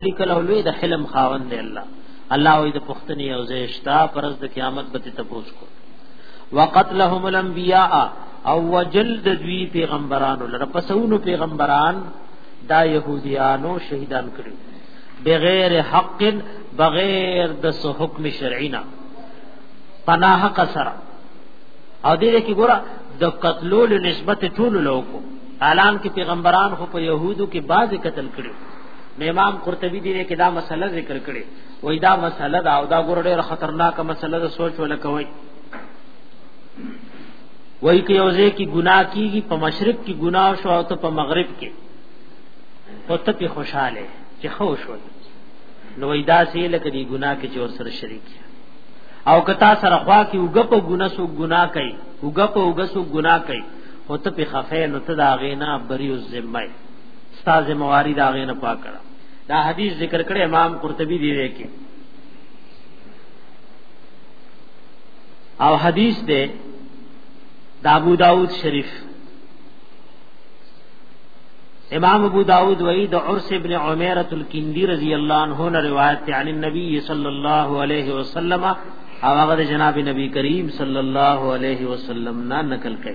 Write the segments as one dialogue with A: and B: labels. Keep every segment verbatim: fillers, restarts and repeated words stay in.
A: کله لوی د حلم خاوند دی الله الله وې د پختنی او زیشتا پرز د قیامت به تپوس کو وقتلهم الانبیاء او وجلد دوی پیغمبرانو لره پسونو پیغمبران دا يهوديانو شهیدان کړي بغیر حق بغیر د حکم شرعینا پناه قصر او دې کې ګوره د قتلول نسبت ټول لوکو اعلان کې پیغمبران خو په يهودو کې بعض قتل کړي امام قرطبی دې کې دا مسله ذکر کړي وای دا مسله دا او دا ګور ډېر خطرناک مسله ده سوچ ولکوي وای کې یوځه کې ګناه کیږي په مشرق کې ګناه شو او ته په مغرب کې او ته په خوشاله چې خوش وي نو وای دا سې لکه دې ګناه کې چې ور سره شریک او کتا سره خوا کې وګ په ګناه سو ګناه کوي وګ په وګ سو ګناه کوي او ته په خفه نو ته دا غینا بریو ذمه استاد مواری دا غینه پاک کړه دا حدیث ذکر کړي امام قرطبی دی وکي او حدیث دے دا ابو داؤد شریف امام ابو داؤد وئی دا عرس ابن عمیرۃ الکندی رضی اللہ عنہ نے روایت عن النبی صلی اللہ علیہ وسلم او هغه جناب نبی کریم صلی اللہ علیہ وسلم نا نقل کړي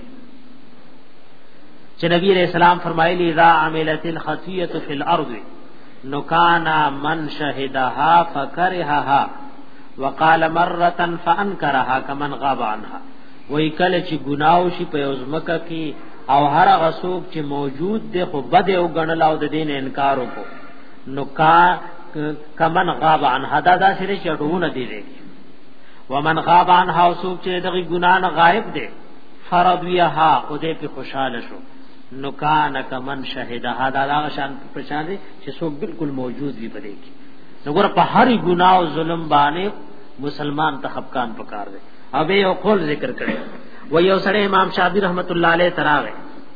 A: چې نبی علیہ السلام فرمایلی اذا عملت الخطیه فی الارض نکانا من شهدها فکرهها وقال مره فانکرها كمن غاب عنها وای کله چې ګناو شي په یوزمکه کې او هر غسوک چې موجود دی خو بد او غنل او د دین انکار وکړو نکا کمن غاب عنها دا داسې چټونه دی دی ومن غاب عنها وسوک چې دغه ګنا نه غائب دی فرضیها او دې په خوشاله شو نکان کمن شهدها دا دا شان پرشان دي چې څوک بالکل موجود وي پدې کې وګور په هر ګناه او ظلم باندې مسلمان ته خفقان پکار دي او به یو قول ذکر کړي و یو سره امام شافعی رحمت الله علیه تراغه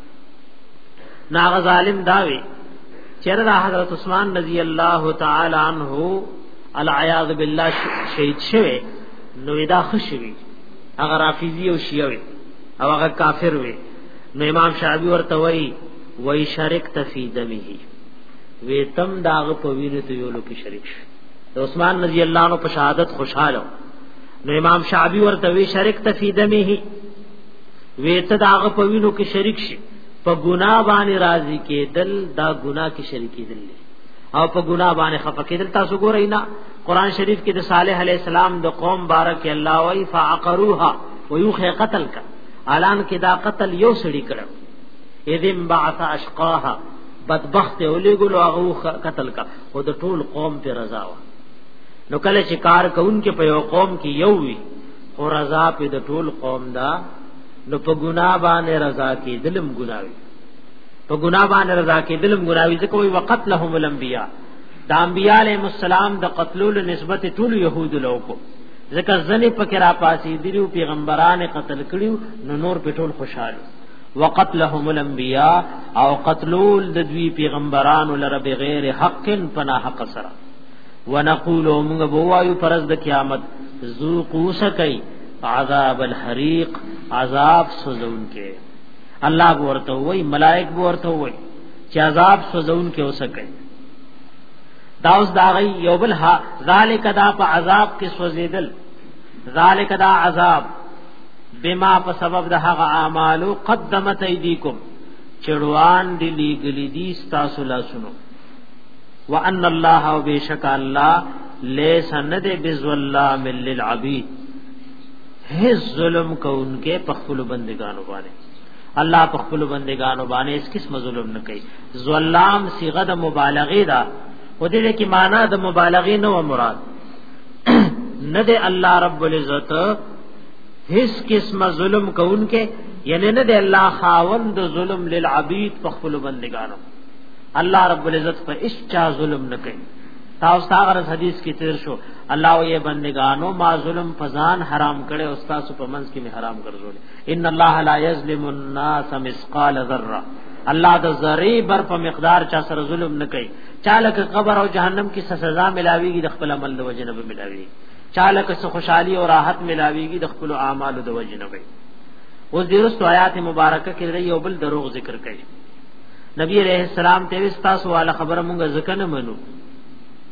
A: ناغ ظالم داوي چیرې حضرت عثمان رضی الله تعالی عنہ العیاذ بالله شهید شوه نو دا خوشوي هغه رافضی او شیعه او هغه کافر وي نو امام شافعی ورته وای وای شرک تفی دمه وی تم داغ په وینې ته یو لوکي شریک شي عثمان رضی الله عنه په شهادت خوشاله نو امام شافعی ورته وی شرک تفی دمه وی ته داغ په وینو کې شریک شي په ګناه باندې راضی کېدل دا ګناه کې شریکی دي او په ګناه باندې خفه کېدل تاسو ګورئ نه قران شریف کې د صالح علیہ السلام د قوم بارک الله وی فعقروها ويخ قتل کا اعلان کې دا قتل یو سړی کړو اذن بعث اشقاها بدبخت اولګلو هغه قتل کا او د ټول قوم په رضا و نو کله چې کار کوونکې په یو قوم کې یو وي او رضا په د ټول قوم دا نو په ګناه باندې رضا کې دلم ګناوي په ګناه باندې رضا کې دلم ګناوي ځکه وي وقتلهم الانبیاء د انبیاء علیهم السلام د قتلول نسبت ټول يهود لوکو ځکه ځنې پکې را پاسې دیو پیغمبران قتل کړیو نو نور په ټول خوشاله وقتلهم الانبیاء او قتلول د دوی پیغمبرانو لره بغیر حق پناه حق سره ونقول موږ بوایو پرز د قیامت ذوقوا سکای عذاب الحریق عذاب سوزون کې الله ورته وای ملائک ورته وای چې عذاب سوزون کې وسکای داوس داغی یوبل ها ذالک دا په عذاب کې سوزیدل ذالک دا عذاب بما په سبب د هغه اعمالو قدمت ایدیکم چړوان دی لګلی دي تاسو لا سنو وان الله او بشک الله لیس ند بظلام للعبید هیڅ ظلم کوونکې په خپل بندگانو باندې الله په خپل بندگانو باندې اس قسم ظلم نه کوي ظلام صيغه د مبالغه ده و دې کې معنا د مبالغه نو مراد نه دی الله رب العزت هیڅ قسم ظلم کوونکې یعنی نه دی الله خاوند ظلم للعبید په خپل بندگانو الله رب العزت په اسچا ظلم نه کوي تاسو هغه حدیث کې تیر شو الله یې بندگانو ما ظلم فزان حرام کړي او تاسو په منځ کې می حرام ګرځول ان الله لا یظلم الناس مثقال ذره الله د ذره بر په مقدار چا سره ظلم نه کوي چاله قبر او جهنم کې سزا ملاويږي د خپل عمل د وجه نه ملاويږي چاله که خوشحالي او راحت ملاويږي د خپل اعمال د وجه نه وي اوس درست آیات مبارکه کې یو بل دروغ ذکر کړي نبی علیہ السلام ته وستاسو والا خبره مونږ ځکه نه منو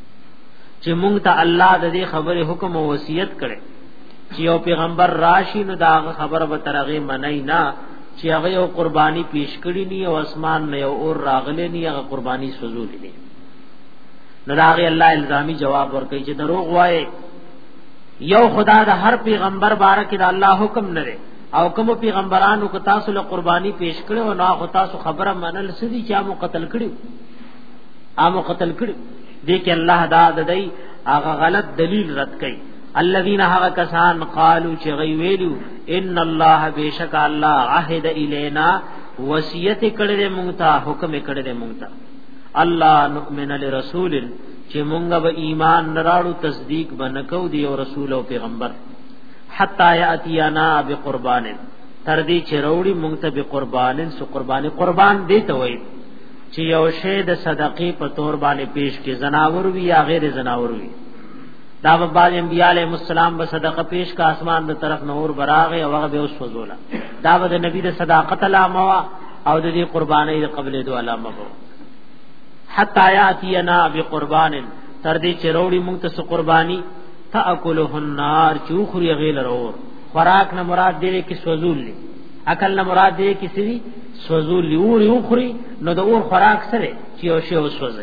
A: چې مونږ ته الله د دې خبره حکم او وصیت کړي چې یو پیغمبر راشي نو دا خبره به ترغه منای نه چې هغه یو قربانی پیش کړي ني او اسمان نه یو اور راغلي ني هغه قربانی سوزولې ني نو دا هغه الله الزامي جواب ورکړي چې دروغ وایي یو خدا د هر پیغمبر بارک د الله حکم نه لري او کوم پیغمبرانو کو تاسو له قربانی پیش کړي او نو تاسو خبره منل سدي چې امو قتل کړي امو قتل کړي دې کې الله دا د دې هغه غلط دلیل رد کړي الذين هغه کسان قالوا چې غي ویلو ان الله بیشک الله عهد الینا وصیت کړي دې مونږ ته حکم کړي دې مونږ ته الله نؤمن لرسول چې مونږ به ایمان نراړو تصدیق بنکو دی او رسول او پیغمبر حتا یاتینا بقربان تر دې چې وروړي مونږ ته بقربان سو قربانی قربان دی ته وای چې یو شی د صدقې په تور باندې پیش کې زناور وی یا غیر زناور وی دا به باز انبیاء علیهم السلام به صدقه پیش کا اسمان د طرف نور براغه او هغه به اوس فزولا دا به د نبی د صداقت علامه او د دې قربانی د قبل دو علامه وو حتا یاتینا بقربان تر دې چې وروړي مونږ ته قربانی تاکله النار چوخري غیل اور خوراک نه مراد دې کې سوزول لی اکل نه مراد دې کې سری سوزول لی اور یو خوري نو د اور خوراک سره چې او شی وسوځي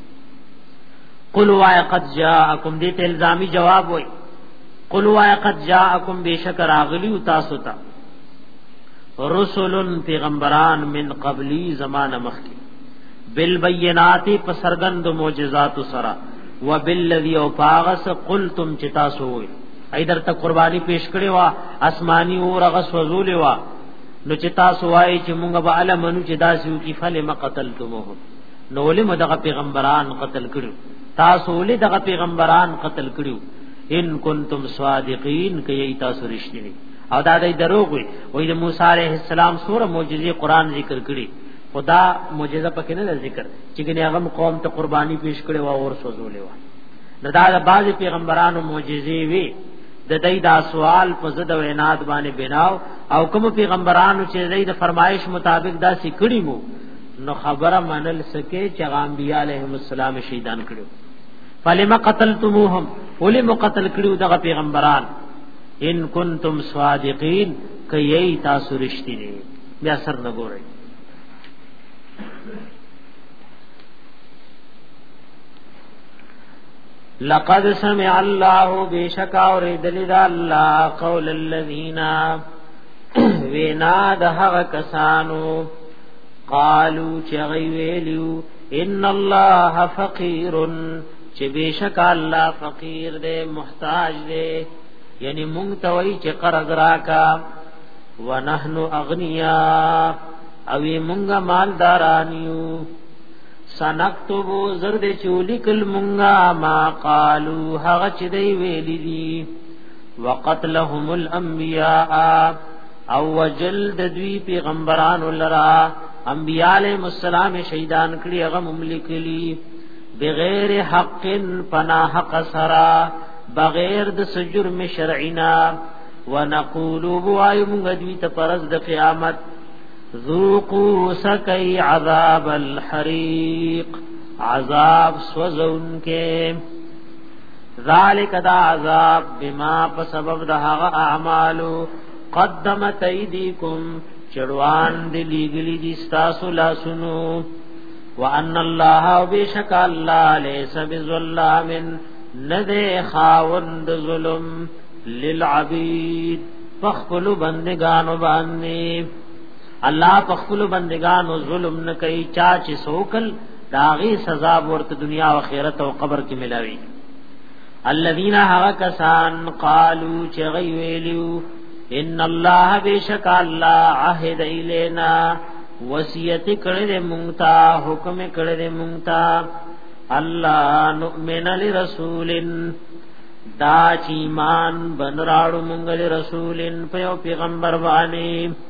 A: قلوا قد جاءکم دې ته الزامی جواب وای قلوا قد جاءکم بشکر اغلی تاسو ته رسول پیغمبران من قبلی زمانه مخکی بالبینات پسرګند معجزات سرا وبالذی او پاغس قلتم چتاسو وای ایدر ته قربانی پیش کړي وا اسماني اور غس وزول وا نو چتاسو وای چې مونږ به علمنو چې داسیو کی فلم قتلتموه نو له مدغه پیغمبران قتل کړو تاسو له دغه پیغمبران قتل کړو ان کنتم صادقین کای تاسو رښتینی او دا دای دروغ وي وای د موسی علیہ السلام سوره معجزې قران ذکر کړي خدا معجزه پکې نه ذکر چې ګنې هغه قوم ته قربانی پیش کړي وا اور سوزولې وا دا د بعض پیغمبرانو معجزې وي د دای دا سوال په زد او عناد باندې بناو او کوم پیغمبرانو چې دای د فرمایش مطابق دا سکړي مو نو خبره منل سکے چې انبیاء علیهم السلام شهیدان کړو فلما قتلتموهم ولم قتل کړو دغه پیغمبران ان کنتم صادقین کای تاسو رښتینی بیا سر نه ګورئ لقد سمع الله بشکا اور دلد الله قول الذين وینا دهغه کسانو قالو چغی ویلو ان الله فقیر چې بشک الله فقیر دے محتاج دے یعنی مونږ ته وای چې قرض راکا ونحنو اغنیا او مونږه مالدارانیو سنكتب زرد چولیکل مونږه ما قالو هغه چې دی ویلی دي وقتلهم الانبیاء او وجلد دوی پیغمبران لرا انبیاء علیہ السلام شهیدان کړي هغه مملکلی بغیر حق پناه حق سرا بغیر د سجرم شرعنا ونقول وایو موږ دوی ته پرز د قیامت ذوقوا سکی عذاب الحریق عذاب سوزون کے ذالک دا عذاب بما پسبب دا هغه اعمالو قدمت ایدیکم چڑوان دلی گلی دستاسو لاسنو وان الله بشک الله لیس بظلام ندے خاوند ظلم للعبید فخلو بندگانو باندې الله پخپل بندگانو ظلم نه کوي چا چې سوکل داغي سزا ورته دنیا او آخرت او قبر کې ملاوي الذين هغه کسان قالوا چې غي ویلو ان الله بشک الله عهد الینا وصیت کړه دې مونږ ته حکم کړه دې مونږ ته الله نؤمن لرسولن دا چې ایمان بنراړو مونږ له رسولن په پیغمبر باندې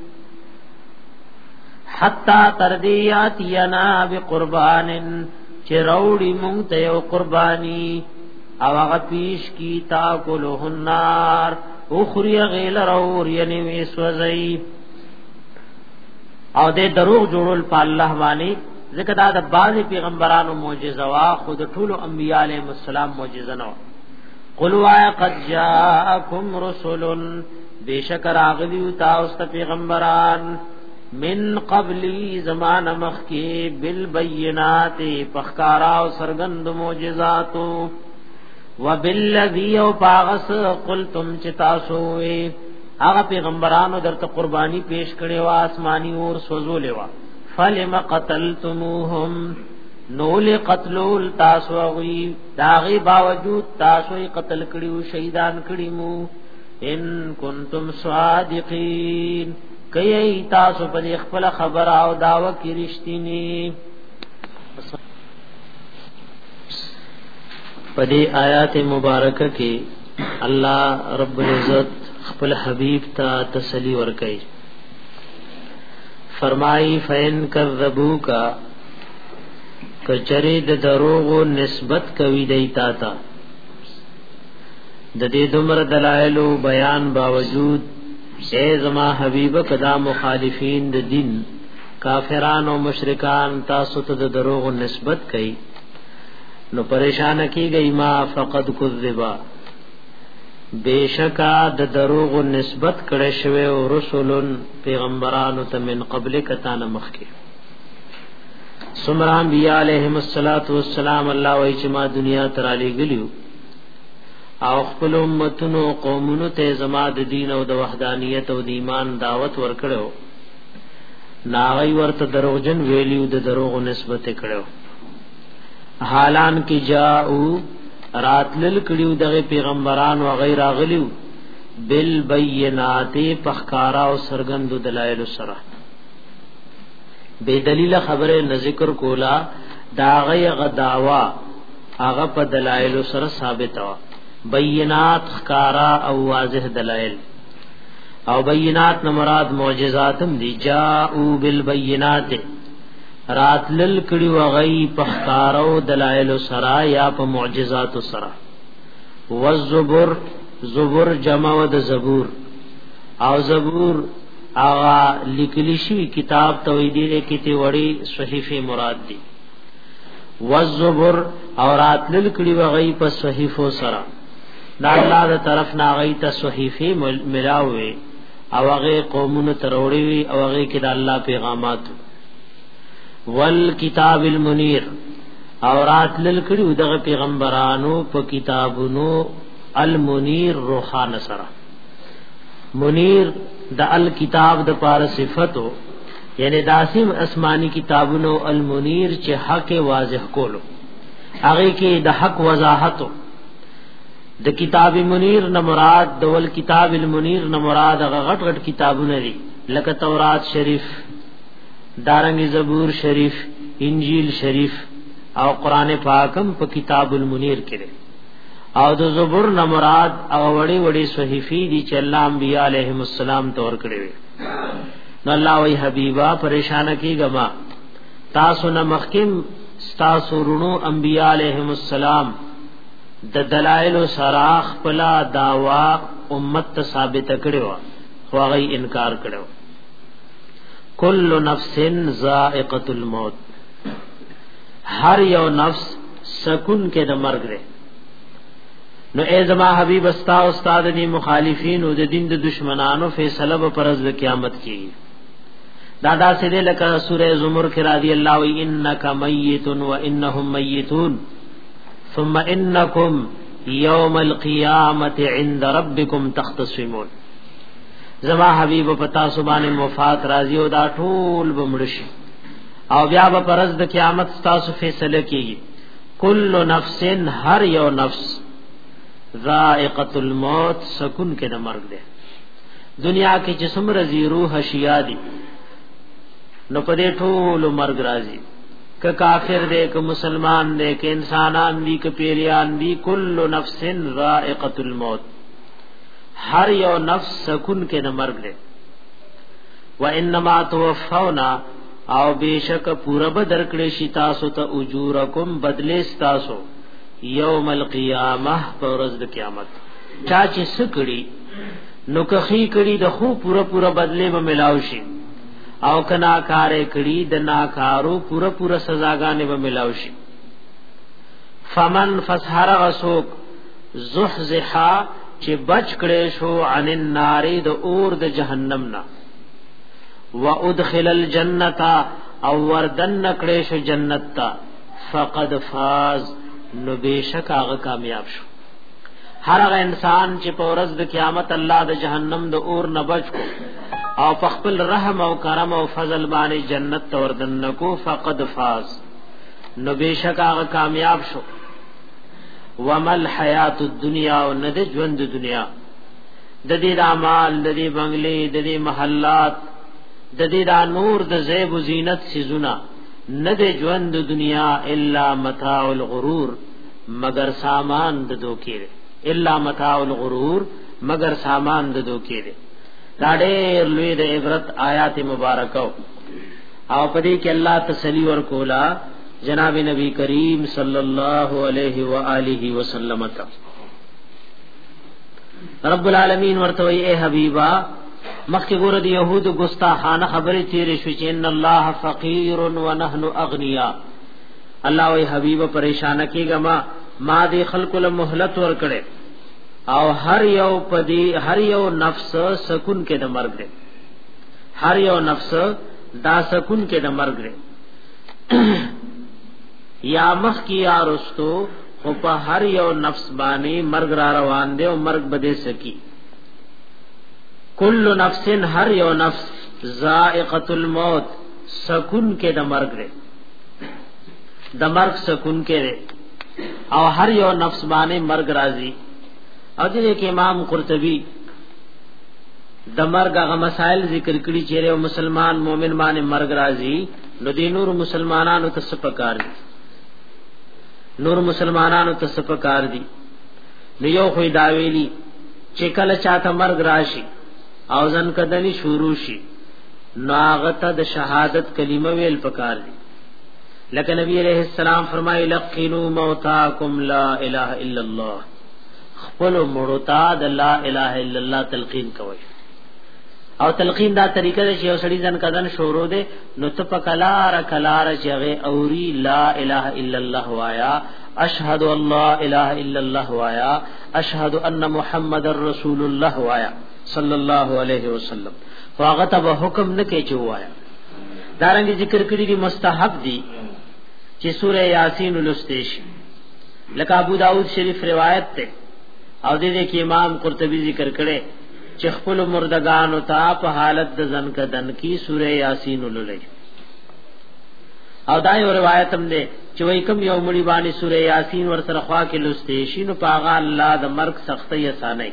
A: حتا تردیاتینا بقربان چروڑی مونږ ته یو قربانی او هغه پیش کی تاکلوا النار اخری غیل رور یعنی وسوځي او دې دروغ جوړول په الله باندې ذکر دا د بعض پیغمبرانو معجزه وا خود ټول انبیاء علیهم السلام معجزه نو قل وا قد جاءکم رسل بیشکر اغلی تاسو پیغمبران من قبلی زمان مخکی بالبینات پخکارا او سرگند معجزاتو وبالذی او پاغس قلتم چتاسوی هغه پیغمبرانو درته قربانی پیش کړي وا آسمانی اور سوزولې وا فلم قتلتموهم نول قتلول تاسو وی داغي باوجود تاسو قتل کړیو شهیدان کړي مو ان کنتم صادقین کای تاسو په خپل خبر او داوا کې رښتینی. پدې آیات مبارکه کې الله رب العزت خپل حبیب ته تسلی ورکړي. فرمائی فین کذبوکا کچری د دروغ نسبت کوي دیتا تا د دې دومره دلایل او بیان باوجود اے زما حبیب کدا مخالفین د دین کافرانو او مشرکان تاسو ته د دروغ نسبت کوي نو پریشان کیږي ما فقد کذبا بیشکا د دروغ نسبت کړه شوی او رسولن پیغمبرانو ته من قبل کتا نه مخکي سمران بیا علیهم الصلاۃ والسلام الله وای چې ما دنیا تر علی غلیو او خپل امتونو قومونو ته زما د دین او د وحدانیت او د ایمان دعوت ورکړو ناغي ورته دروغجن ویلیو د دروغ نسبت کړو حالان کې جاءو راتلل کړیو دغه پیغمبران او غیر اغلیو بالبینات پخکارا او سرګند دلایل سره بے دلیل خبره نه ذکر کولا داغه غداوا هغه په دلایل سره ثابت وا بینات خکارا او واضح دلایل او بینات نه مراد معجزاتم دی جاءو بالبینات راتلل کړي وغي پخکارو دلایل سرا یا په معجزات سرا والزبر زبر جمع د زبور او زبور اغا لیکلی شوی کتاب توحیدی کتی وړي صحیفه مراد دی والزبر او راتلل کړي وغي په صحیفو سرا دا الله د طرف نه غي ته صحیفه ملاوي او هغه قومونو تروړي او هغه کې د الله پیغامات والکتاب المنیر اورات للکړو دغه پیغمبرانو په کتابونو المنیر روحان سره منیر د الکتاب د پار صفاتو یعنی داسیم اسمانی کتابونو المنیر چې حق واضح کولو هغه کې د حق وضاحتو د کتاب منیر نه مراد د ول کتاب المنیر نه مراد هغه غټ غټ کتابونه دي لکه تورات شریف دارنګ زبور شریف انجیل شریف او قران پاکم په کتاب المنیر کې او د زبور نه مراد او وړي وړي صحیفې دي چې الله انبیاء علیهم السلام تور کړی وي نو الله وی حبیبا پریشان کیګما تاسو نه مخکم تاسو رونو انبیاء علیهم السلام د دلائل سراخ پلا داوا امت ثابت کړو خو هغه انکار کړو کل نفس ذائقه الموت هر یو نفس سکون کې د مرګ لري نو ای زما حبیب استا استاد دي مخالفین او د دین د دشمنانو فیصله به پرز د قیامت کی دادا سے دے لکا سورہ زمر کی رضی اللہ و انک میت و انہم میتون ثم انکم یوم القیامت عند ربکم تختصمون زما حبیب پتا سبحان مفات راضی او دا ټول بمړشي او بیا به پرز د قیامت تاسو فیصله کیږي کل نفس هر یو نفس ذائقه الموت سکون کې د مرګ ده دنیا کې جسم رزي روح اشیاء دي نو پدې ټول مرګ راځي ک کافر دې ک مسلمان دې ک انسانان دي ک پیریان دي کل نفس ذائقه الموت هر یو نفس سکون کې د مرګ ده و انما توفونا او بیشک پورا بدر کړي شي تاسو ته اجورکم بدله تاسو یوم القیامه پرز د قیامت چا چې سکړي نو کخی کړي د خو پورا پورا بدله به ملاو شي او کنا کارې کړي د ناکارو پورا پورا سزاګانې به ملاوي. فمن فسحر غسوک زحزحا چې بچ کړي شو عن النار د اور د جهنم نا وادخل الجنه او وردن کړي شو جنت تا فقد فاز نو بشک هغه کامیاب شو. هر هغه انسان چې په ورځ د قیامت الله د جهنم د اور نه بچ کو او په خپل رحم او کرم او فضل باندې جنت ته وردن کو فقد فاز نو بشک هغه کامیاب شو. ومل حیات الدنیا او ند ژوند دنیا د دې د اعمال د دې بنگلې د دې محلات د دې د نور د زیب و زینت سيزونه ند ژوند دنیا الا متاع الغرور مگر سامان د دوکې الا متاع الغرور مگر سامان د دوکې دا ډېر لوی د عبرت آیات مبارکاو او پدې کې الله تسلی ورکولا جناب نبی کریم صلی اللہ علیہ وآلہ وسلم تا رب العالمین ورتوی اے حبیبا مخی گورد یہود گستاخانہ خبری تیرے شوچ ان اللہ فقیر ونحن اغنیاء. اللہ وی حبیبا پریشانہ کی گما ما دی خلق لمحلت ورکڑے او ہر یو پدی ہر یو نفس سکون کے دا مرگ دے ہر یو نفس دا سکون کے دا مرگ دے یا مخ کی یا رستو او په هر یو نفس باندې مرګ را روان دی او مرګ بده سکی. کل نفس هر یو نفس ذائقه الموت سکون کې د مرګ دی د مرګ سکون کې دی او هر یو نفس باندې مرګ راځي. او دې کې امام قرطبي د مرګ هغه مسائل ذکر کړي چې یو مسلمان مؤمن باندې مرګ راځي نو دې نور مسلمانانو ته سپکار دي نور مسلمانانو ته سپکار دي نو یو خو دا ویلي چې کله چاته مرګ راشي او ځن کدنی شروع شي ناغته د شهادت کلمه ویل پکار دي. لکه نبی علیہ السلام فرمایي لقنوا موتاکم لا اله الا الله خپل مړوتا د لا اله الا الله تلقین کوي. او تلقین دا طریقه ده چې یو سړي ځن کدن شروع ده نو ته پکلار کلار چغه اوري لا اله الا الله وایا اشهد ان لا اله الا الله وایا اشهد ان محمد رسول الله وایا صلی الله علیه وسلم. واغه ته حکم نه کوي چې وایا. دارنګ ذکر کړی دي مستحب دي چې سوره یاسین ولستېش لکه ابو داود شریف روایت ته او دې کې امام قرطبي ذکر کړي چې خپل مردگانو ته په حالت د ځن کدن کی سوره یاسین ولولې. او دا یو روایت هم ده چې وای کوم یو مړي باندې سوره یاسین ور سره خوا کې لسته شي نو پاغه الله د مرګ سختي اسانه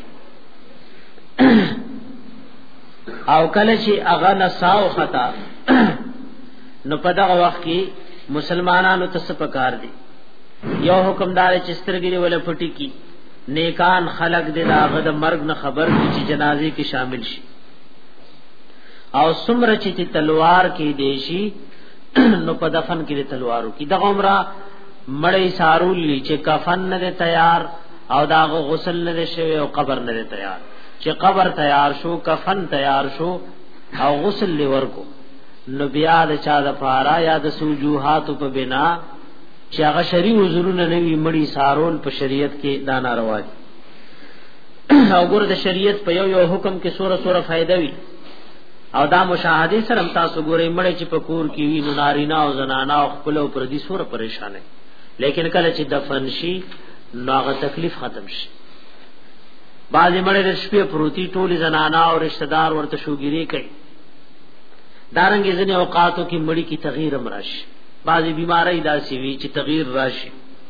A: او کله چې اغه نساو خطا نو په دغه وخت کې مسلمانانو ته څه پکار دي. یو حکمدار چې سترګې ولا پټي کی نیکان خلق دې داغه د مرګ نه خبر دي چې جنازې کې شامل شي او سمره چې تلوار کې دیشي نو په دفن کې تلوارو کې د عمره مړی سارول لی چې کفن نه تیار او داغه غسل نه شوی او قبر نه تیار چې قبر تیار شو کفن تیار شو او غسل لور کو نو بیا د چا د پارا یا د سوجوحات په بنا چې هغه شری وزرونه نوی مړی سارول په شریعت کې دا ناروا دي. او ګور د شریعت په یو یو حکم کې سوره سوره فائدہ وی او دا مشاهده سره تاسو ګورئ مړی چې په کور کې وی نو نارینا او زنانا او خپل او پر دي سوره پریشانه لیکن کله چې دفن شي نو هغه تکلیف ختم شي. بعضی مړی د شپې پروتي ټول زنانا او رشتہ دار ورته شوګيري کوي. دارنګ ځنه اوقاتو کې مړی کی تغییر امراشي بعضی بیماری داسي وی چې تغییر راشي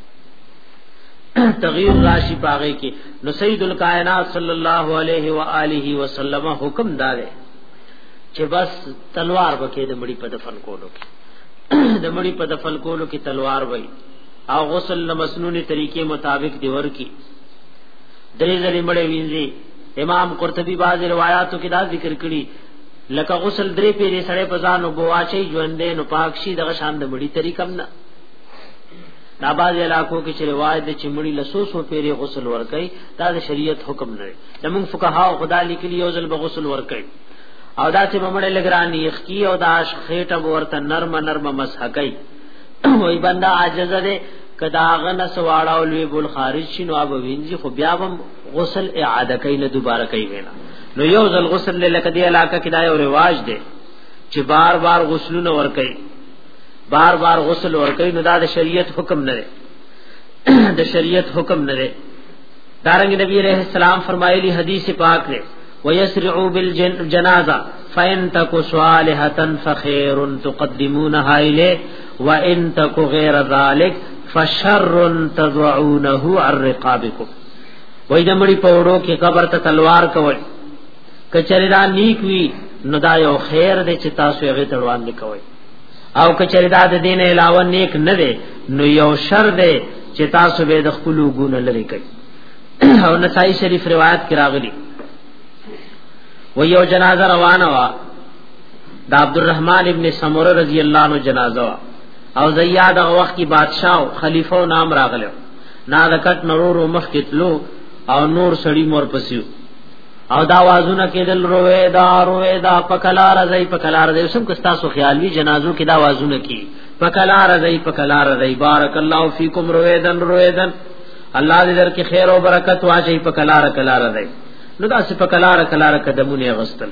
A: تغییر راشي پاغه کې نو سید الکائنات صلی الله علیه و آله وسلم حکم داله چې بس تلوار وکړي د مړی په دفن کولو کې د مړی په دفن کولو کې تلوار وای او غسل مسنونی طریقې مطابق دی ورکی درې ځلې مړی وینځي. امام قرطبی بعض روایتو کې دا ذکر کړي لکه غسل درې پیری سړې په ځانو بواچي ژوندې نو پاکشي دغه شان د مړی طریقم نه. دا باز علاقو کې چې روایت د چمړي لسو سو پیری غسل ور کوي دا د شریعت حکم نه دی. زمون فقها او خدا لیکلي یو ځل به غسل ور کوي او دا چې ممړې لګرانی خکی او دا خېټه ورته نرم نرم مسح کوي وای بندا عاجز ده کدا غن سواړه او لوی بول خارج شنو اب وینځي خو بیا هم غسل اعاده کوي نه دوباره کوي وینا نو یو ځل غسل لکه دی علاقه کې دا یو رواج دی چې بار بار غسلونه ور کوي بار بار غسل ور کوي نو دا د شریعت حکم نه دی د شریعت حکم نه دی دارنګ نبی علیہ السلام فرمایلی حدیث پاک ہے ويسرعوا بالجنازه فان تك صالحه فخير تقدمونها اليه وان تك غير ذلك فشر تضعونه عن رقابكم وای د مړي پوړو کې قبر ته تلوار کوي کچری دا نیک وی نو دا یو خیر دی چې تاسو یې تلوار نکوي او کچری دا د دین علاوه نیک نه دی نو یو شر دی چې تاسو به د خپل ګونه لري کوي او نسائی شریف روایت کی راغلی و یو جنازه روانه وا دا عبدالرحمن ابن سمره رضی اللہ عنہ جنازه وا او زیاد هغه وخت کی بادشاہ خلیفہ نام راغلو نا دکټ نورور مخ کتلو او نور سړی مور پسیو او دا وازونه کېدل روي دا روي دا پکلار زئی پکلار زئی سم کستا سو خیال وی جنازو کې دا وازونه کی پکلار زئی پکلار زئی بارک الله فیکم رویدن رویدن الله دې درکې خیر او برکت واچي په کلار کلار دی نو دا چې په کلار کلار قدمونه غستل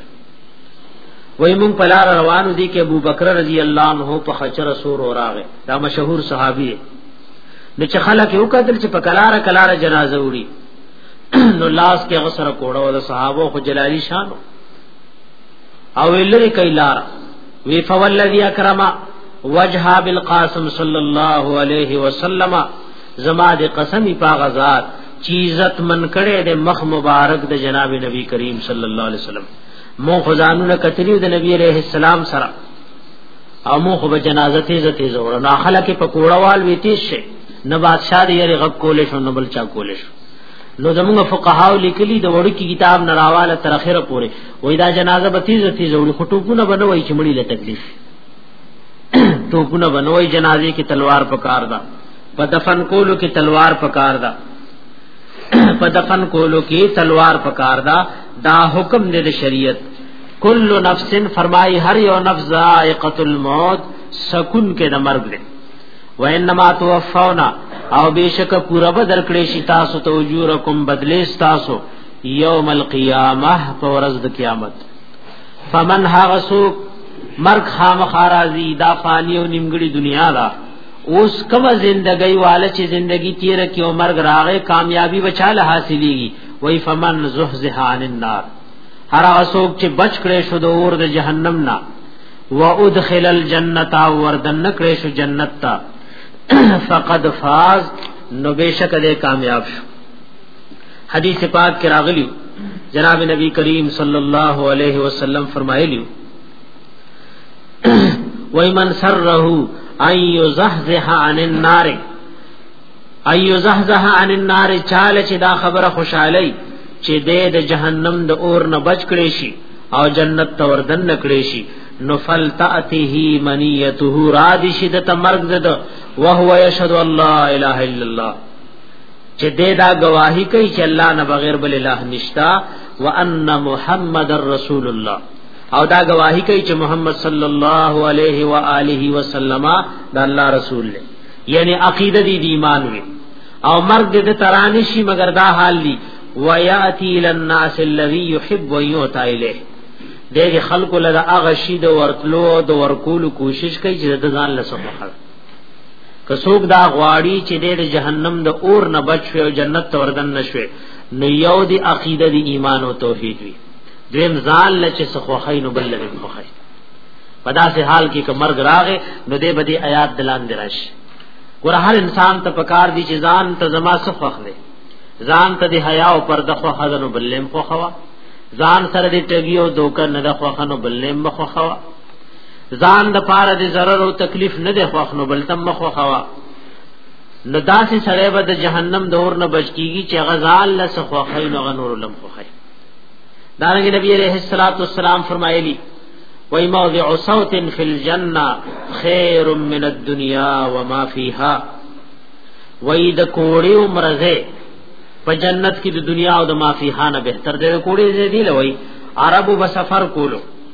A: وای مونږ په لار روانو دي کې ابو بکر رضی الله عنه په خچر سور اوراغه دا مشهور صحابي نو چې خلک یو کتل چې په کلار کلار جنازه وړي نو لاس کې غسر کوړه او صحابه خو جلالی شانو او لری کایلار وی فوالذی اکرم وجه بالقاسم صلی الله علیه وسلم زما د قسمی پاغزاد چیزت من کړه د مخ مبارک د جناب نبی کریم صلی الله علیه وسلم مو خزانونه کتلیو د نبی علیہ السلام سره او مو خو به جنازه تیز تیز ور نه خلک په کوړوال وی تیز شه نه بادشاہ دی یې غب کولې شو نه بل چا کولې شو نو زموږ فقهاو لیکلي د وړو کی کتاب نراواله تر اخره پورې وای دا جنازه به تیز تیز ور خټوپونه بنوي چې مړی له تکلیف ټوپونه بنوي جنازه کی تلوار پکار دا په دفن کولو کې تلوار پکار دا په دفن کولو کې تلوار پکار دا دا حکم دې د شریعت کل نفس فرمای هر یو نفس ذائقه الموت سکون کې د مرګ دې و انما توفونا او بشک پورا بدر کړي شي تاسو ته اجورکم بدلې تاسو یوم القیامه په ورځ د قیامت فمن هاغسو مرګ خامخارازی دا فانی او نیمګړي دنیا دا اوس کوم زندګۍ والا چې زندگی تیر کې او مرګ راغې کامیابی بچاله حاصلېږي وای فمن زحزح عن النار هر هغه څوک چې بچ کړي شو د اور د جهنم نا وادخل الجنه وردن کړي شو جنت تا فقد فاز نو بشک دې کامیاب شو حدیث پاک کې راغلی جناب نبی کریم صلی الله علیه وسلم فرمایلی وای من سره ایو زحزح عن النار ایو زحزح عن النار چاله چې دا خبره خوشالۍ چې دې د جهنم د اور نه بچ کړي شي او جنت ته وردن نکړي شي نو فلتاته منیته رادشی د مرګ زده وهو یشهد الله اله الا الله چې دې دا گواہی کوي چې الله نه بغیر بل اله نشتا وان محمد رسول الله او دا گواہی کوي چې محمد صلی الله علیه و آله وسلم دا الله رسول دی یعنی عقیده دی, دی ایمان وی او مرګ دې ترانی شي مگر دا حال دی ویاتی للناس الذی یحب ویوتا الیه دې خلق له هغه شی د ورتلو د ورکول کوشش کوي چې د ځان له سمخه کڅوګ دا غواړي چې د جهنم د اور نه بچو او جنت ته وردن نشوي نو یو دی عقیده دی ایمان او توحید وی دیم ځان لچ سخوخین بل لري مخای پدا سے حال کې ک مرګ راغې نو دې بدی آیات دلان دراش ګور هر انسان ته پکار دی چې ځان ته زما سخوخ دی ځان ته دی حیا او پرده خو خزن بلم خو خوا ځان سره دی ټګیو دوکر نه د خو خنو بلم خو خوا ځان د پاره دی zarar او تکلیف نه دی خو خنو بلتم خو خوا نو داسې سره به د جهنم دور نه بچ کیږي چې غزال لس خو خین غنور لم خو خای دارنگی نبی علیہ الصلوۃ والسلام فرمایلی وای موضع صوت فی الجنہ خیر من الدنیا وما فیها وای د کوړی عمرزه په جنت کې د دنیا او د ما فیها نه بهتر دی کوړی دی لوی عربو به سفر کولو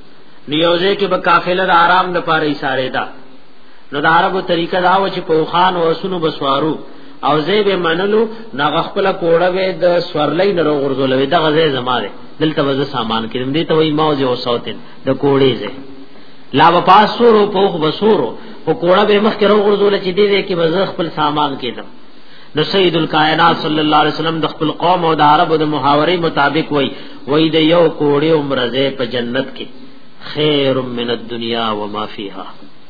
A: نیوزه کې به قافله د آرام د پاره اشاره ده. نو د عربو طریقه دا و چې په خان او سونو بسوارو او زیب منلو ناغ خپل کوړه وې د سورلې نه ورغورځولې د غزه زماره دلته وځ سامان کړم دې ته وای موز او صوتن د کوړې زه لا و پاسورو په بسورو په کوړه به مخ کې ورغورځولې چې دې کې وځ خپل سامان کېدم. نو سید الکائنات صلی الله علیه وسلم د خپل قوم او د عربو د محاورې مطابق وای وای د یو کوړې عمره په جنت کې خیر من الدنیا وما فیها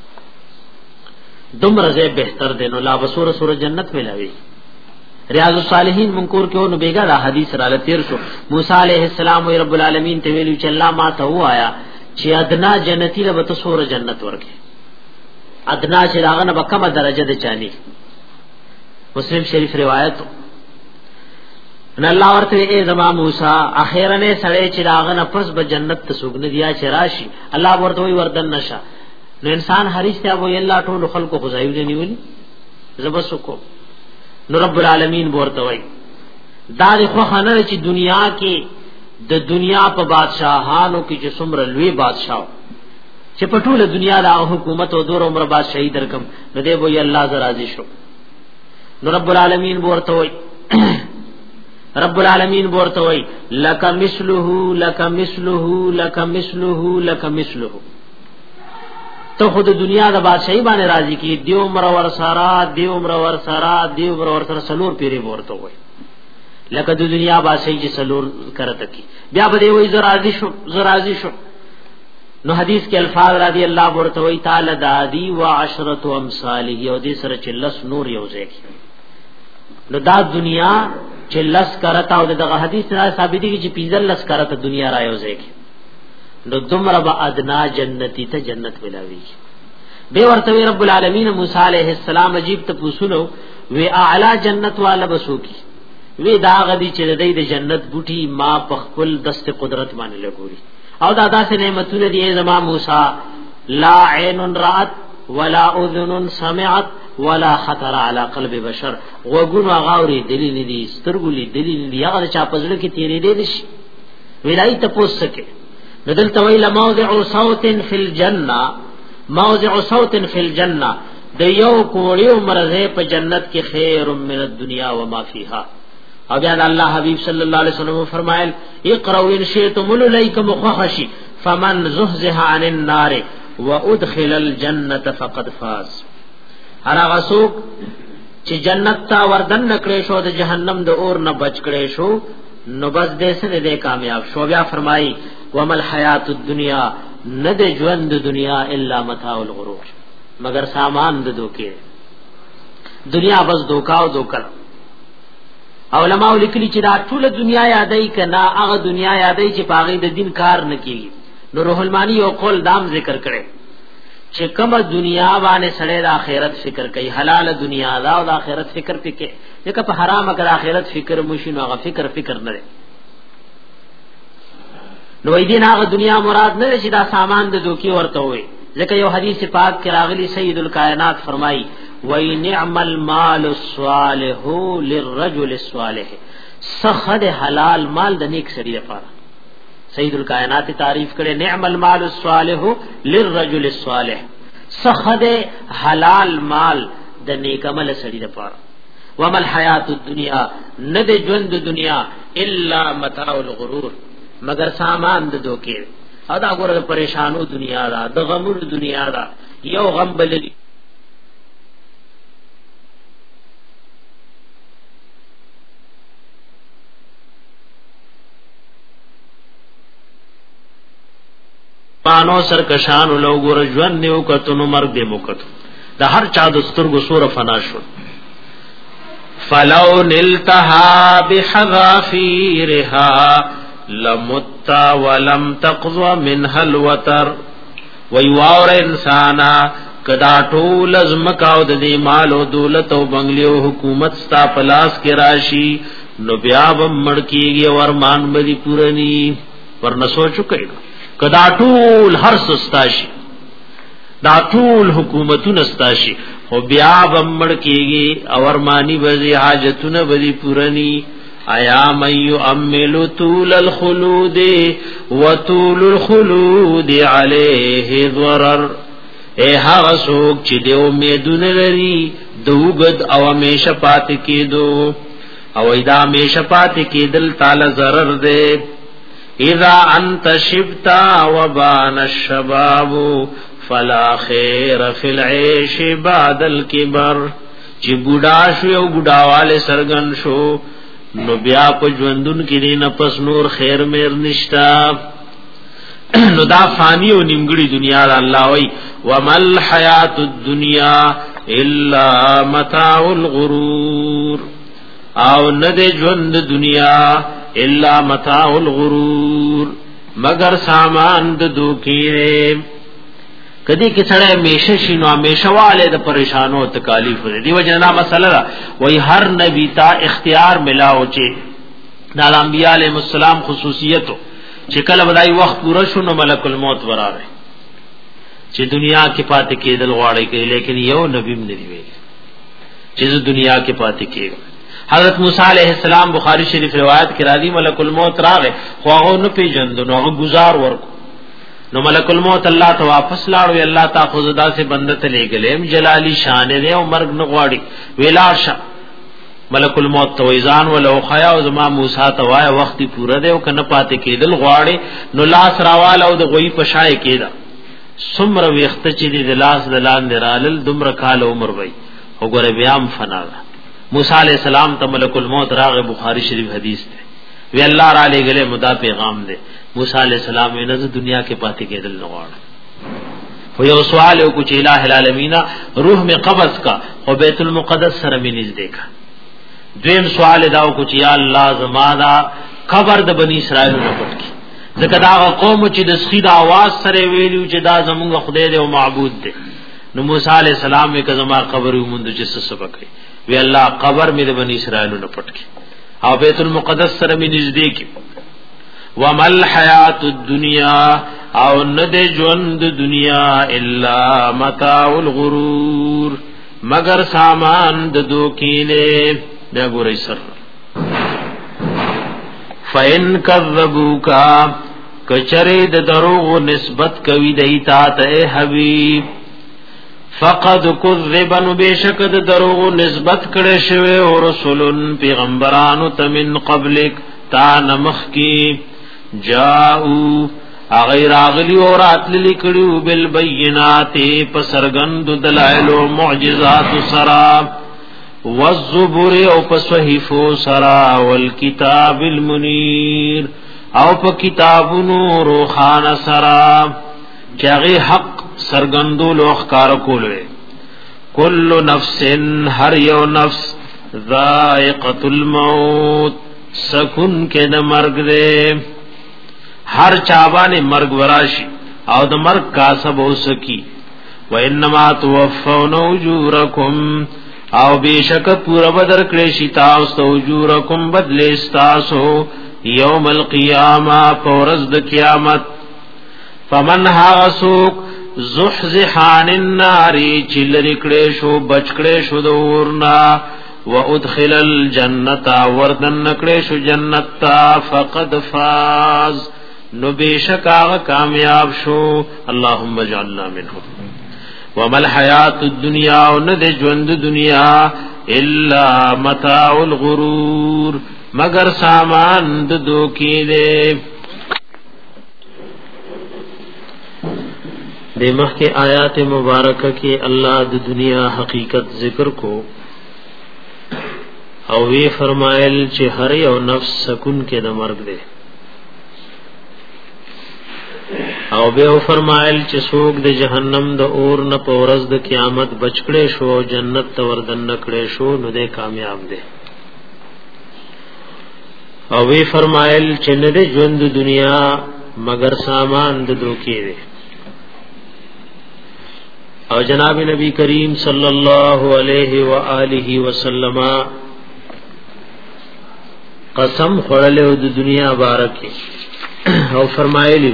A: دمر زه بهتر دین او لا بصور سور جنت ملاوی. ریاض الصالحین منکور کې نو بیګا دا حدیث را لتیر شو. موسی علیہ السلام وی رب العالمین ته ویلو چې الله ما ته وایا چې ادنا جنتی له بت سور جنت ورکه ادنا چې داغه نه بکمه درجه ده چانی. مسلم شریف روایت ان الله ورته ای زما موسی اخیرنه سړی چې داغه نه پس به جنت ته سوګنه دیا چې راشي الله ورته وی وردن نشه. نو انسان حریص ته وای الله ټول خلکو خدایو نه نیولي زبسکو. نو رب العالمین ورته وای دا خو خانه چې دنیا کې د دنیا په بادشاہانو کې چې څومره لوی بادشاہ چې په ټوله دنیا د حکومت او دور عمر بادشاہي درکم نو دی وای الله ز راضي شو. نو رب العالمین ورته وای رب العالمین ورته وای لک مثله لک مثله لک مثله لک مثله تو خود دنیا د بادشاہي باندې راضي کی دیو عمر ور سارا دیو عمر ور سارا دیو عمر ور سره سلور پیری ورته وای لکه د دنیا بادشاہي چې سلور کرته کی بیا به وای ز راضي شو ز راضي شو. نو حدیث کې الفاظ را دي الله ورته وای تعالی دادی و عشرۃ امثاله او دې سره چې لس نور یو ځای کی. نو دا دنیا چې لس کرتا او دغه حدیث نه ثابت دي چې پنځل لس کرتا دنیا را یو ځای کی. نو دمر با ادنا جنتی ته جنت ملاوی. به ورته رب العالمین موسی علیہ السلام عجیب ته پوښتنو وی اعلی جنت والا بسو کی وی دا غدی چې د دې جنت بوټي ما په خپل دست قدرت باندې لګوري او دا داسې نعمتونه دي زما موسی لا عین رات ولا اذن سمعت ولا خطر على قلب بشر وګونو غاوري دلیل دي سترګولي دلیل دي هغه چا پزړه کې تیرې دي شي ویلای ته پوسکه بدل تویل موضع صوت فی الجنه موضع صوت فی الجنه د یو کوړیو مرزه په جنت کې خیر من الدنیا وما فیها. او بیا الله حبیب صلی الله علیه وسلم فرمایل اقرؤوا ان شئتم الیکم خخشی فمن زحزح عن النار وادخل الجنه فقد فاز. هر غسوک چې جنت ته وردن نکړې شو د جهنم د اور نه بچ کړې شو نو بس دې سره دې کامیاب شو. بیا فرمایي ومل حیات الدنیا ند ژوند دنیا الا متاع الغرور مگر سامان د دوکې دنیا بس دوکا او دوکر. علماء لیکلي چې دا ټول دنیا یادای کنا هغه دنیا یادای چې پاغې د دین کار نه کیږي. نو روح المانی او قول دام ذکر کړي چې کومه دنیا باندې سړی د آخرت فکر کوي حلال دنیا دا او د آخرت فکر پکې ځکه په حرام اگر آخرت فکر مشینو هغه فکر فکر نه نو ایدین هغه دنیا مراد نه چې دا سامان د دوکي ورته وي. ځکه یو حدیث پاک کې راغلی سید الکائنات فرمایي وای نعم المال الصالح للرجل الصالح سخد حلال مال د نیک سړي لپاره. سید الکائنات تعریف کړي نعم المال الصالح للرجل الصالح سخد حلال مال د نیک عمل سړي لپاره. ومل حیات الدنیا ند ژوند دنیا الا متاع الغرور مگر سامان د دوکې. ادا ګوره پریشانو دنیا دا د غمونو دنیا دا یو غم بللی پانو سرکشانو لو ګوره ژوند نیو کتو نو مرګ دې موکتو د هر چا د سترګو سور فنا شو. فلو نلتها بحذافيرها لمت ولم تقضى منها الوتر. وی واور انسانا کدا ټول ازمکاو د دې مال او دولت او بنگلیو حکومت ستا پلاس کې راشي نو بیا بم مړکیږي او ارمان بدی پورنی ورنه سوچو کړي کدا ټول هر سستاشي دا ټول حکومتونه ستاشي خو بیا بم مړکیږي او ارمانی بدی حاجتونه بدی پورنی ایا من یؤمل طول الخلود وطول الخلود علیه ضرر، اے هغه څوک چې د امیدونه لري دوغد او همیشه پات کېدو او ایدا همیشه پات کېدل تعالی ضرر دے. اذا انت شبتا وبان الشباب فلا خیر فی العیش بعد الكبر، چې بوډا شو او بوډاواله سرګن شو نو بیا په ژوندون کې نه پس نور خیر میر نشتا. نو دا فانی او نیمګړي دنیا د الله وای ومل حیات الدنیا الا متاع الغرور، او نه د ژوند دنیا الا متاع الغرور مگر سامان د دوکې. کدی کې سره همیشه شینو همیشه والے د پریشانو او تکالیف لري. دی وجنا مسله وای هر نبی تا اختیار ملاو چې د انبیاء علیهم السلام خصوصیتو چې کله بدای وخت پورا شو نو ملک الموت وراره چې دنیا کې پاتې کېدل غواړي کوي، لیکن یو نبی هم نه دی ویل چې دنیا کې پاتې کېږي. حضرت موسی علیہ السلام بخاری شریف روایت کې راځي ملک الموت راغی خو هغه نه پیژند نو هغه گزار ورکو نو ملک الموت الله ته واپس لاړو، الله تا خدا سے بنده ته لګلې جلالی شان دې او مرګ نه غواړي ویلاشه. ملک الموت تویزان ولو خیا او زما موسی ته وای وخت پورا دی او کنه پاتې کېدل غواړي نو لاس راوال او د غوی پشای کېدا سمره وخت چې د لاس دلان درالل دمر کال عمر وای وګوره بیام فنا. موسی علیہ السلام ته ملک الموت راغ، بخاری شریف حدیث ده وی الله را لګلې مدا پیغام ده. موسی علیہ السلام نه دنیا کې پاتې کېدل نه غواړي. خو یو سوال او کچ الہ العالمین روح میں قبض کا او بیت المقدس سره می نږدې کا. دویم سوال داو کو چې یا الله زمادا خبر د بنی اسرائیل نه پټ کی، ځکه دا قوم چې د سخید आवाज سره ویلو چې دا زمونږ خدای دی او معبود دی. نو موسی علیہ السلام یې کزما قبر ومند چې څه سبق وی الله قبر مې د بنی اسرائیل نه پټ کی او بیت المقدس سره می نږدې کی. ومل حیات الدنیا او ند ژوند دنیا الا متاع الغرور مگر سامان د دوکینه. بیا ګورئ سر فین کذبوکا کچری د دروغ نسبت کوي دیتا ته حبیب فقد کذبن بشک د دروغ نسبت کړي شوی او رسولن پیغمبرانو ته من قبلک تا نمخ کی جاءو غیر اغلی اور اتل کړي بالبینات پسرګند دلائل او معجزات سرا والزبر او پسوحفو سرا والکتاب المنیر او په کتابونو روخان سرا چاغي حق سرګندو لوخ کار کولوي. کل نفس هر یو نفس ذائقۃ الموت سکون کې د مرګ دې هر چابانه مرګ وراشي او د مرګ کاسب اوسکی. و انما توفون اجورکم او بیشک پورا بدر کړي شي تاسو اجورکم بدل تاسو یوم القیامه پورز د قیامت. فمن هاسوک زحزح عن النار چلری کړي شو بچ کړي شو د ورنا وادخل الجنه وردن کړي شو جنت فقد فاز نو بیشک هغه کامیاب شو. اللهم اجعلنا منهم. ومل حیات الدنیا او نه د ژوند دنیا الا متاع الغرور مگر سامان د دوکې ده. د مخکې آیات مبارکه کې الله د دنیا حقیقت ذکر کو او وی فرمایل چې هر یو نفس سکون کې د مرګ ده او به فرمایل چې څوک د جهنم د اور نه پورز د قیامت بچکړې شو جنت ته وردن نکړې شو نو دې کامیاب دي. او وی فرمایل چې نه د ژوند دنیا مگر سامان د دوکې ده. او جناب نبی کریم صلی الله علیه و آله وسلم قسم خورله د دنیا بارکه او فرمایلی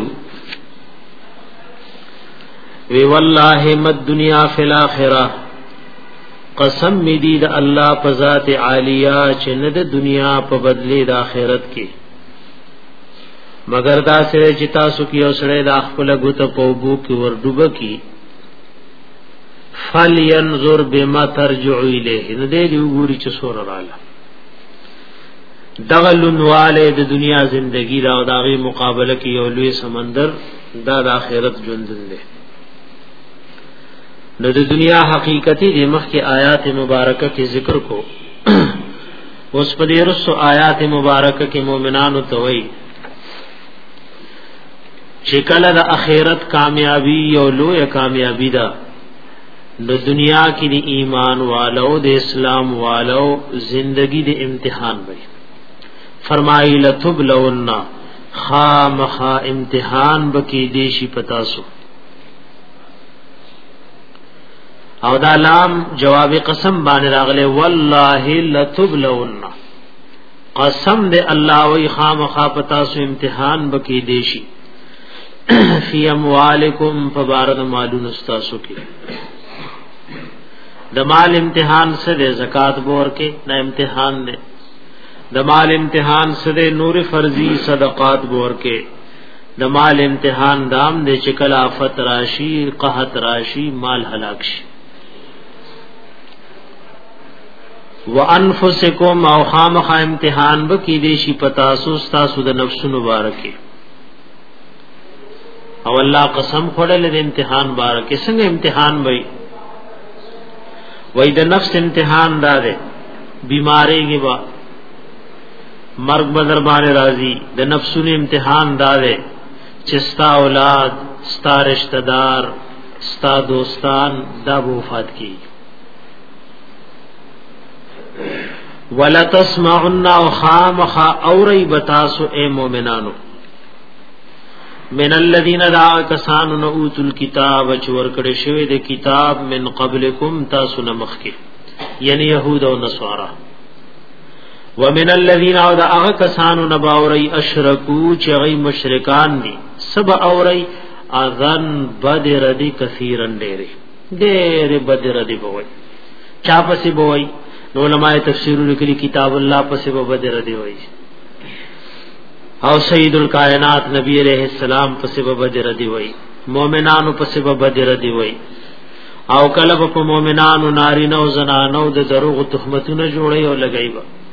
A: وی والله مد دنیا فی الاخره قسم می دی د الله په ذات عالیه چې نه د دنیا په بدله د آخرت کې مگر دا سره چې تاسو کې اوسړې د خپل غوته په بو کې ور ډوب کی فلینظر بما ترجع الیه نه دی وګوري چې سور رااله دغلنواله د دنیا زندگی دا او داغي مقابله کې یو لوی سمندر دا د آخرت ژوند دی نو د دنیا حقیقتي د مخ کې آیات مبارکه کې ذکر کو اوس په دې رسو آیات مبارکه کې مؤمنانو ته وایي چې کله د آخرت کامیابی او لوی کامیابی ده نو دنیا کې د ایمان والو د اسلام والو زندگی د امتحان وي فرمایي لتبلون خامخا امتحان بکی دیشی پتاسو او دا لام جواب قسم باندې راغله والله لتبلون قسم دے الله وی خامخا پتاسو امتحان بکی دیشی فی اموالکم فبارد مالون استاسو کی د مال امتحان سره زکات بور کې نه امتحان دے د مال امتحان سره نور فرضی صدقات بور کې د مال امتحان دام دے چکل آفت راشی قحط راشی مال هلاک شي وانفسکم او خامخ امتحان بکی دیشی پتاسو استاسو د نفس مبارکه او الله قسم خړل د امتحان بارکه څنګه امتحان وای وای د نفس امتحان داده بیماری کې با مرګ بدر باندې راضی د نفسونو امتحان داده چې ستا اولاد ستا رشتہ دار ستا دوستان دا وفات کی ولا تسمعن او خامخ اوری بتاسو اے مومنانو من الذين دعا کسانو اوتل کتاب چور کړه شوی د کتاب من قبلکم تاسو نمخ کې یعنی يهود او نصارا ومن الذين دعا کسانو نباوري اشرکو چې غي مشرکان دي سب اوري اذن بدر دي کثیرن ډېر ډېر بدر دي بوي چا پسې بوي علماء تفسیر لیکلي کتاب الله پسې بدر دي وای او سید الکائنات نبی علیہ السلام پسې بدر دی وای مؤمنانو پسې بدر دی وای او کله په مؤمنانو نارینه او زنانو د دروغ تهمتونه جوړي او لګایي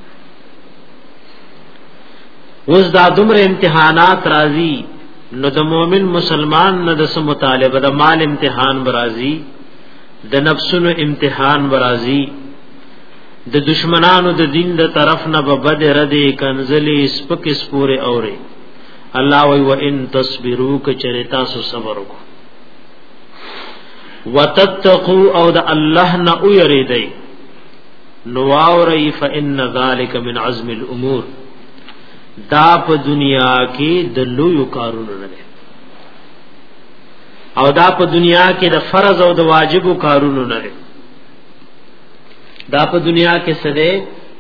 A: اوس دا دومره امتحانات راځي نو د مؤمن مسلمان نه د سم مطالبه د مال امتحان برازي د نفسونو امتحان برازي د دشمنانو د دین د طرف نه به بد ردی کنزلی سپک سپوره اوره الله وی و ان تصبروا کچریتا سو صبر کو وتتقوا او د الله نه او یریدای نو اوری فان ذلک من عزم الامور دا په دنیا کې د لوی کارونو نه او دا په دنیا کې د فرض او د واجب کارونو نه دا په دنیا کې سده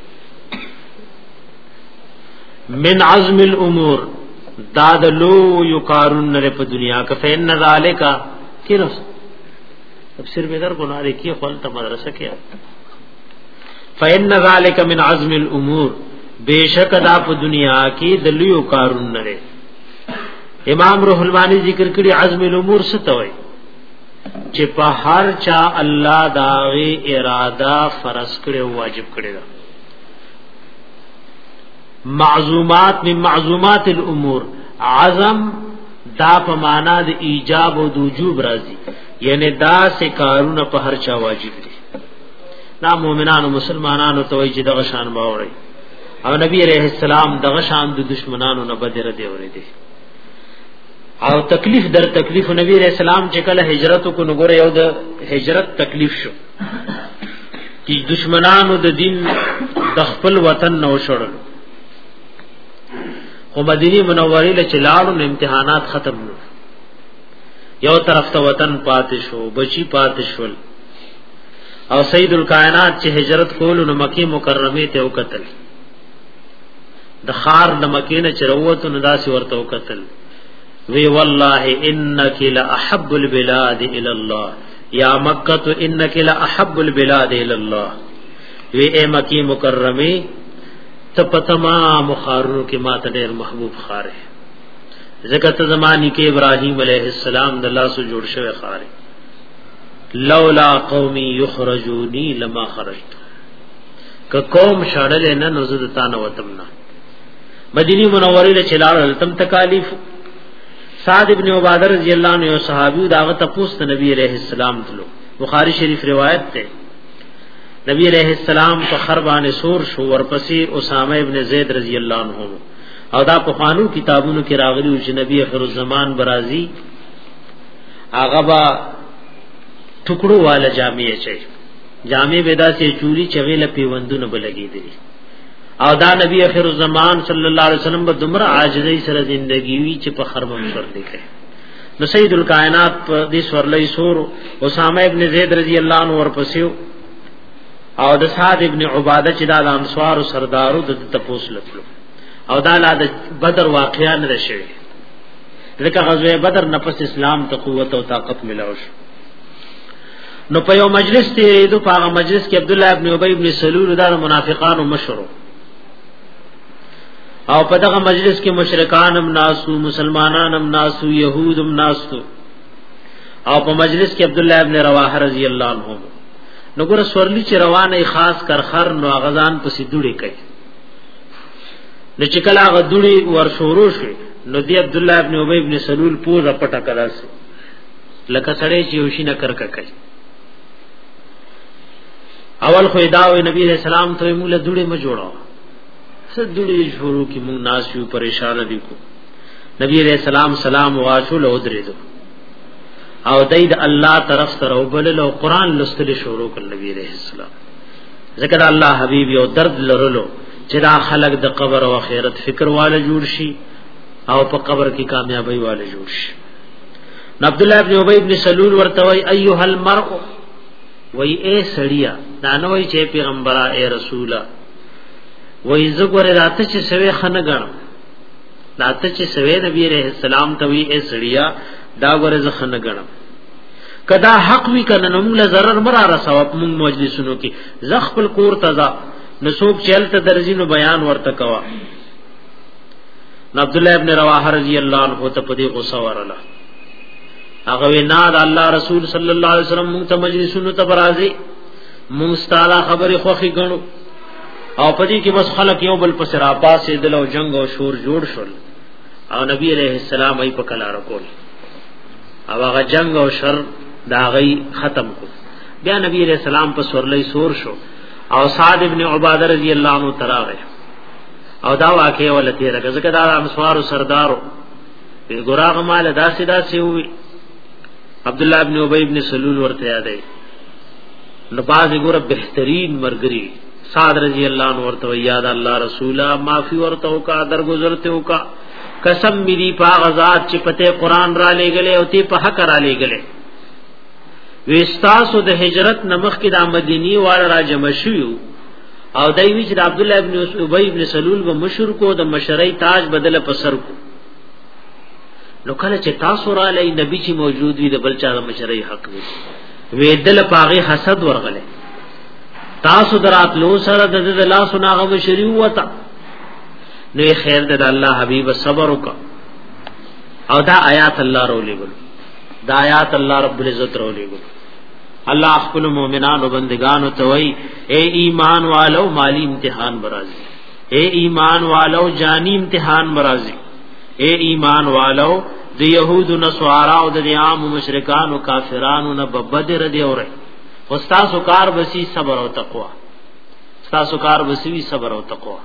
A: من عزم الامور دا د لو یو کارون نه په دنیا کې فین ذالک کیرس تفسیر به در ګناه کې خپل ته مدرسه کې فین ذالک من عزم الامور بیشک دا په دنیا کې د لو کارون نه امام روح المانی ذکر کړي عزم الامور څه ته وایي چې په هر چا الله داغه اراده فرض کړي او واجب کړي دا معزومات من معزومات الامور عزم دا په معنا د ایجاب او د وجوب راځي یعنی دا سه کارونه په هر چا واجب دي دا مؤمنانو مسلمانانو ته وایي چې دغه شان باوري او نبی عليه السلام دغه شان د دشمنانو نه بدر دی اوري دي او تکلیف در تکلیف نبی رسول الله چې کله هجرت کو نګره یو د هجرت تکلیف شو چې دشمنانو د دین د خپل وطن نو شړل خو مدینه منوره له چلاړو امتحانات ختم نو یو طرف ته وطن پاتې شو بچی پاتې شول او سید الکائنات چې هجرت کول نو مکی مکرمه ته وکتل د خار د مکینه چروت نو داسې ورته وکتل وی والله انک لاحب البلاد الى الله یا مکہ انک لاحب البلاد الی اللہ، وی اے مکی مکرمه ته په تمام خارونو کې ماته ډېر محبوب خاره، ځکه ته زمانی کې ابراهیم علیه السلام د الله سره جوړ شوی خاره. لولا قومي یخرجونی لما خرجت، که قوم شړل نه نو زه تا نه وتم نه. مدینی منوره له چلال تم تکالیف. سعد ابن عبادہ رضی اللہ عنہ صحابی داغه تپوس نبی علیہ السلام تلو، بخاری شریف روایت ته نبی علیہ السلام په خربان سور شو، ورپسې اسامه ابن زید رضی اللہ عنہ، او دا په خوانو کتابونو کې راغلی چې نبی اخر الزمان برازي هغه با ټکړو والا جامع چي، جامع بيدا سي چوری چغیله پیوندونه بلګیدلی، او دا نبی اخر الزمان صلی الله علیه وسلم به دمر عاجزی سره زندگی وی چې په خرمن سر لیکه. نو سید الکائنات په دې سورلې سور اسامه ابن زید رضی الله عنه ورپسیو، او د سعد ابن عباده چې د انصار او سردارو د تپوس لتلو، او دا لا د بدر واقعا نه شوی، لکه غزوه بدر نفس اسلام ته قوت او طاقت ملاو شو. نو په یو مجلس ته دو په مجلس کې عبد الله ابن ابي ابن سلول د منافقانو مشورو، او په دغه مجلس کې مشرکان هم ناسو، مسلمانان هم ناسو، يهود هم ناسو، او په مجلس کې عبد الله ابن رواحه رضی الله عنه. نو ګور سورلی چې روانه خاص کر خر نو غزان پسې دوړي کوي، نو چې کله هغه دوړي ور شروع شي نو دی عبد الله ابن ابي ابن سلول پوره پټه کړه لکه سړی چې وشینه کرکه کوي. اول خو داوی نبی علیہ السلام ته موږ له دوړي ما جوړاو، څه دوړي شروع کی موږ ناس یو پریشان دي کو. نبی علیہ السلام سلام واچو له درېدو، او دید الله طرف سره وبلل او قران لستل شروع کړ نبی علیہ السلام. ذکر الله حبیب یو درد لرلو چې دا خلق د قبر او آخرت فکر والے جوړ شي او په قبر کې کامیابی والے جوړ شي. عبد الله ابن ابي ابن سلول ورته وای ايها المرء، وای اے سړیا، دا نه وای چې پیغمبره اے رسوله، وای زګوره راته چې سوي خنه غړم، راته چې سوي نبی عليه السلام ته وی اے سړیا دا غره زخنه غړم، کدا حق وی کنه نو موږ zarar مرا رسو په موږ مجلسونو کې زخپل کور تزا نسوک چلته درځینو بیان ورته کوا. عبد الله ابن رواحه رضی الله عنه ته پدې غوسه ورله، هغه وینا د الله رسول صلی الله علیه وسلم موږ ته مجلسونو ته برازي، موږ ستاله خبره خوخي غنو، او پدې کې بس خلک یو بل پس را پاسې دل او جنگ او شور جوړ شول، او نبی علیہ السلام ای په کلا رکول، او هغه جنگ او شر دا غي ختم کو. بیا نبی علیہ السلام په سورلې سور شو، او سعد ابن عبادہ رضی اللہ عنہ تراغه، او دا واقعه ولته راګه ځکه دا انصار او سردارو ګراغه مال داسې داسې وي. عبد الله ابن ابي ابن سلول ورته یادای، نو باز ګوره بهترین مرګري سعد رضی اللہ عنہ ورته یاد الله رسولا معافی ورته کا درگذرته وکا، قسم می په غزاد چې پته قران را لېګلې او تی په حق را لېګلې، وستاسو د هجرت نمخ کې د مدینی وال را جمع شویو، او دای وی چې عبد الله ابن ابي ابن سلول و مشر کو د مشرۍ تاج بدل پسر کو. نو کله چې تاسو را لې نبی چې موجود وي د بل چا د مشرۍ حق وي، وې دل پاغي حسد ورغله، تاسو درات لو سره د الله سناغه مشری وتا، نو خیر د الله حبیب صبر وکا. او دا آیات الله رولې ګل، دا آیات الله رب العزت رولې ګل. الله خپل مؤمنان او بندگان ته وای اے ایمان والو مالی امتحان برازي، اے ایمان والو جانی امتحان برازي، اے ایمان والو د يهود نصارا او د عام مشرکان او کافرانو نه ببدر دی اوره، استاسو کار بسی صبر او تقوا، استاسو کار بسی صبر او تقوا.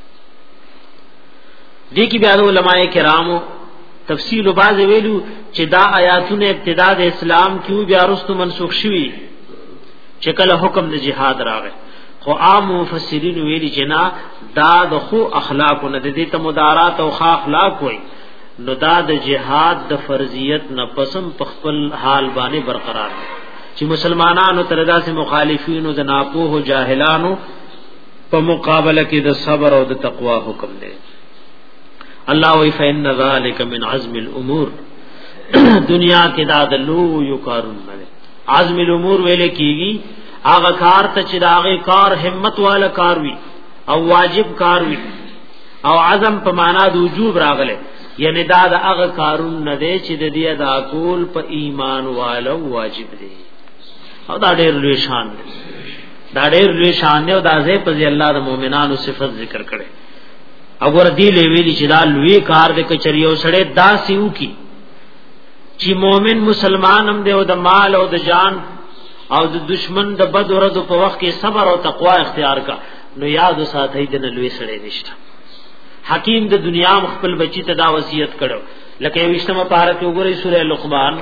A: دې کې بیا علماء کرامو تفصیل او باز ویلو چې دا آیاتونه ابتدا د اسلام کیو بیا رستو منسوخ شوي چې کله حکم د جهاد راغی، خو عام مفسرین ویلي چې نه دا د خو اخلاق نه د دې ته مدارات او خا اخلاق وای، نو دا د جهاد د فرضیت نه پسم په خپل حال باندې برقرار دي چې مسلمانانو تر داسې مخالفینو د ناپوه او جاهلانو په مقابله کې د صبر او د تقوا حکم دی. الله وی فإن ذلك من عزم الامور، دنیا کې دا د لو یو کارونه عزم الامور ویل کیږي هغه کار ته چې هغه کار همت والا کار وي او واجب کار وي او عزم په معنا د وجوب راغله یعنی دا د هغه کارون نه دی چې د دې ادا کول په ایمان والو واجب دی او دا ډېر لوی شان دی دا ډېر لوی شان دی او دا زه په الله د مؤمنانو صفت ذکر کړي اور دی لویلی چې دا لوی کار د کچریو سره داسیو کی چې مؤمن مسلمان هم دی او د مال او د جان او د دشمن د بد ورځ په وخت کې صبر او تقوا اختیار کا نو یاد ساتي د لوی سره نشته حکیم د دنیا خپل بچی ته دا وصیت کړو لکه وشتمه پاره کې وګورئ سورې لقمان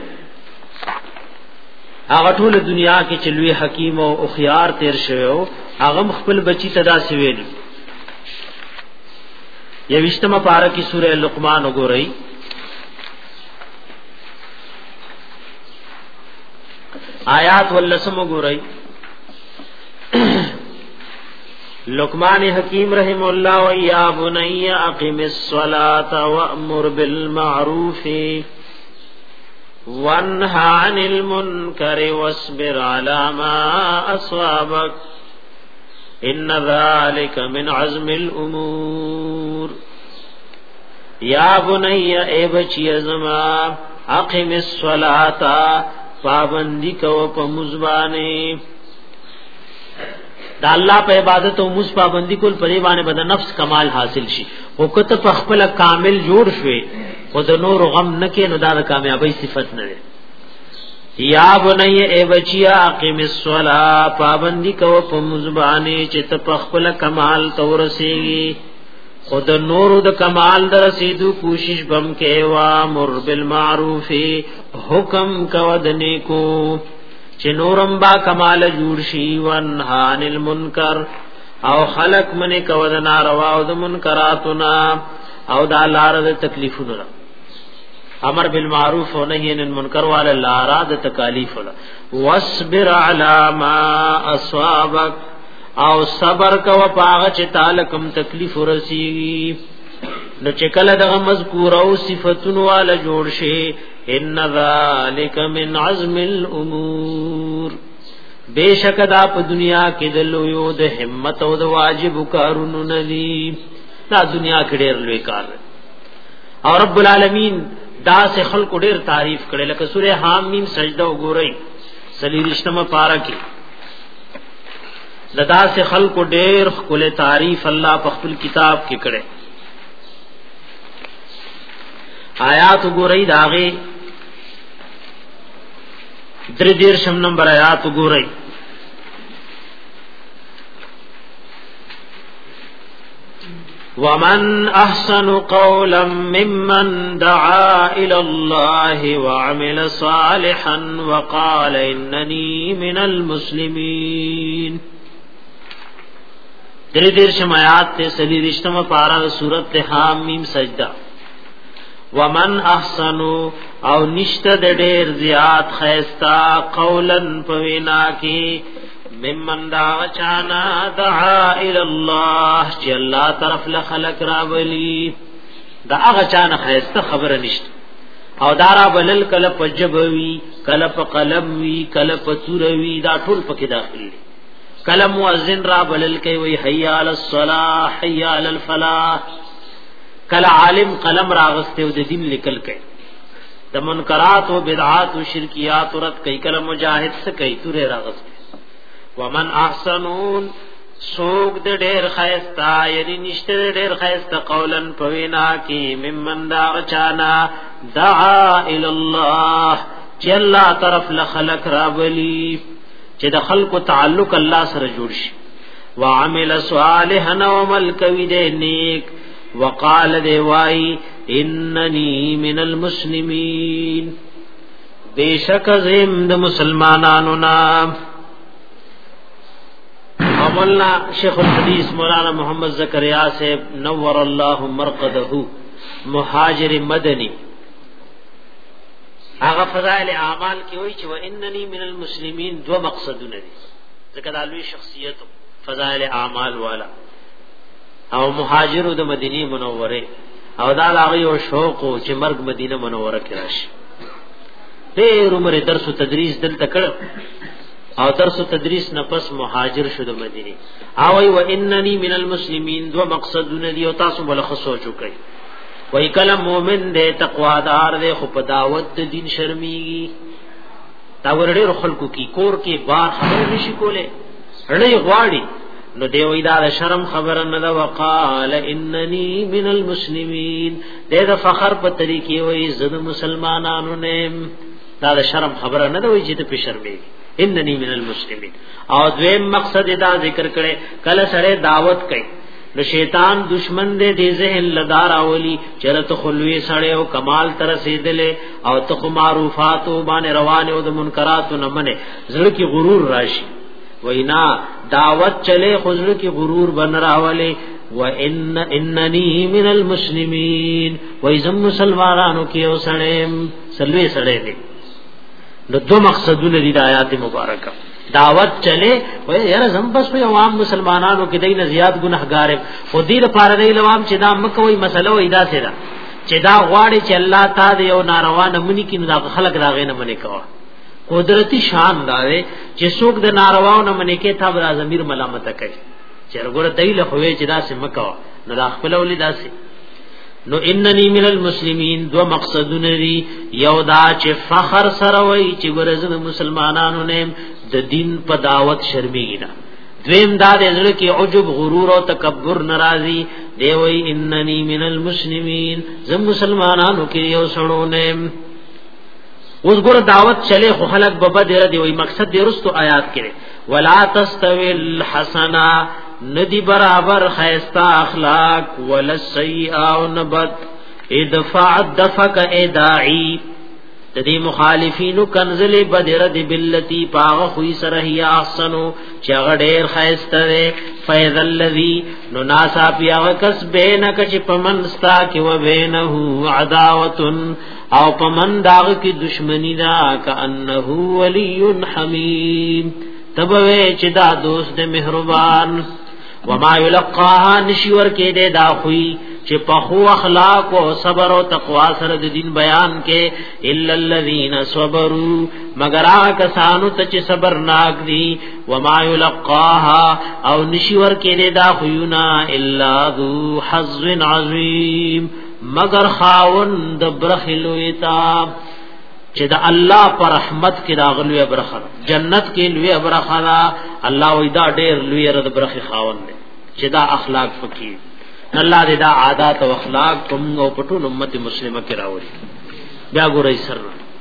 A: هغه ټول دنیا کې چې لوی حکیم او خيار تیر شوی هغه خپل بچی ته دا سویل یوشتمه پاره کې سورې لقمان وګورئ آیات ولسم وګورئ لقمان حکیم رحم الله و یا بنی اقم الصلاة وامر بالمعروف وانهى عن المنكر واصبر على ما اصابك ان ذلك من عزم الامور یا بنی اے بچی ازما اقم الصلاة پابندی کو په مزبانه دا الله په عبادت او مز پابندی کول پرې باندې بد نفس کمال حاصل شي او کته په خپل کامل جوړ شوي خود نور غم نکې نو دا کامیابی صفت نه ده یا بنی ای بچیا اقیم الصلاة پابندی کو په مزبانه چې ته په خپل کمال تورسیږي خود نور د کمال در رسیدو کوشش بم کې وا مر بالمعروف حکم کو دنه کو چې نورم با کمال جوړ شي ونهان المنکر او خلق منه کو د ناروا او د منکراتنا او د لار د تکلیفونو امر بالمعروف او نهی عن المنکر وعلى لار د تکالیف واصبر على ما اصابك او صبر کو پاغه چې تعالی کوم تکلیف ورسیږي نو چې کله دغه مذکور او صفاتونو والا جوړ شي ان ذالک من عزم الامور بیشک دا په دنیا کې د لوی د همت او د واجب کارونو ندي دا دنیا کې ډېر لوی کار او رب العالمین دا سے خلق ډېر تعریف کړي لکه سوره حامیم سجده وګورئ سلیریشتمه پارا کې لدا سے خلق ډېر خپل تعریف الله په خپل کتاب کې کړي آیات وګورئ داغه درې دیر شم نمبر آیات وګورئ ومن احسن قولا ممن دعا الى الله وعمل صالحا وقال انني من المسلمين درې دیر شم آیات ته سلی رښتما پارا سورۃ حامیم سجدہ ومن احسنو او نشته د ډېر زیات خیستا قولن پوینا کی ممن دا چانا دعا ال الله چې الله طرف له خلق را ولی دا هغه چانه خیستا خبره نشته او دارا بلل کله پجبوي کله په قلم وی کله په توروي دا ټول پکې داخلي کله مؤذن را بلل کوي وی حي علی الصلاه حي علی الفلاح کله عالم قلم راغسته او د دین لیکل کوي د منکرات او بدعات او شرکیات رد کوي کله مجاهد څه کوي توره راغسته ومن احسنون سوق د ډېر خیستا یعنی نشته ډېر خیستا قولن پوینا کی ممن دا چانا دعا ال الله چې الله طرف له خلق را بلی چې د خلق تعلق الله سره جوړ شي وعمل صالحا وعمل کوي دې نیک وقال دی وای اننی من المسلمین بیشک زم د مسلمانانو نام مولانا شیخ الحدیث مولانا محمد زکریا سے نور الله مرقده مهاجر مدنی هغه فضائل اعمال کې وای چې و اننی من المسلمین دو مقصدونه دي ځکه د لوی شخصیت فضائل اعمال والا او مهاجرو د مدینه منوره او دا هغه یو شوق چې مرګ مدینه منوره کې راشي ډېر عمر درس او تدریس دلته کړ او درس او تدریس نه پس مهاجر شو د مدینه. او وی و اننی من المسلمین دو مقصدونه دی او تاسو بل خصو چوکای. وی کلم مومن دې تقوا دار دې خو په دعوت د دین شرمېږي. دا ورډېر خلکو کی کور کې بار خبر نشي کوله رړې غواړي نو دی وی دا شرم خبره نه ده. وقال اننی من المسلمین دې د فخر په طریقې وی زد مسلمانانو نه. دا د شرم خبره نه ده وی چې ته په شرمېږي. اننی من المسلمین. او دویم مقصد دا ذکر کړي کله سره دعوت کوي نو شیطان دشمن دې دې ذهن لدار اولی چرته خلوی سړی او کمال تر رسیدلې او ته معروفات او باندې روانه او د منکرات نه منه زړه کې غرور راشي. وینا دعوت چلے خزر کی غرور بن راولے و ان اننی من المسلمین و ازم مسلمانانو کې اوسړم سلوي سړې دي. نو دو مقصدونه دي د آیات مبارکه. دعوت چلے و یاره زم بس په عوام مسلمانانو کې دینه زیات ګناهګار او دې لپاره دی لوام چې دا مکه وای مسله وای دا سره چې دا غواړي چې الله تعالی یو ناروا نه منی کې نو خلق راغې نه منی کوه. قدرتی شان داره چې څوک د نارواو نه منې کې تا بر ضمیر ملامت کوي چې ورګور دایله خوې چې داسې مکو نو دا خپل ولې داسې. نو اننی من المسلمین دو مقصدونه لري. یو دا چې فخر سره وای چې ګورزه مسلمانانو نه د دین په دعوت شرمېږي نه. دویم دا د زړه کې عجب غرور او تکبر ناراضي دی وای اننی من المسلمین زم مسلمانانو کې یو سړو نه. اوس ګور دعوت چلے خو خلق بابا دې ردی وای مقصد دې رستو آیات کړي ولا تستوي الحسنا ندی برابر خیستا اخلاق ولا السیئه نبت ادفع دفق اداعی تدی مخالفینو کنزل بدر دی بلتی پاغ خوی سرہی احسنو چغ ډیر خیسته فیذ الذی نو ناسا پیاغ کس بینک چ پمنستا کی و بینه عداوت او پمن داغ کی دشمنی دا کانه ولی حمیم تبوی چ دا دوست مہربان وما یلقاها نشور کې دے دا خوی چې په خو اخلاق او صبر او تقوا سره د دین بیان کې الا الذين صبروا مگر هغه کسانو ته چې صبر ناک دي. وما يلقاها او نشور کې دا خوینا الا ذو حظ عظیم مگر خاوند برخلو ایتا چې د الله پر رحمت کې راغلوې برخه جنت کې لوی برخه الله وې دا ډېر لوی رد برخه خاوند چې دا اخلاق فقیر الله دې دا عادت او اخلاق کوم او پټو امت مسلمه کې راوړي. بیا ګورئ سر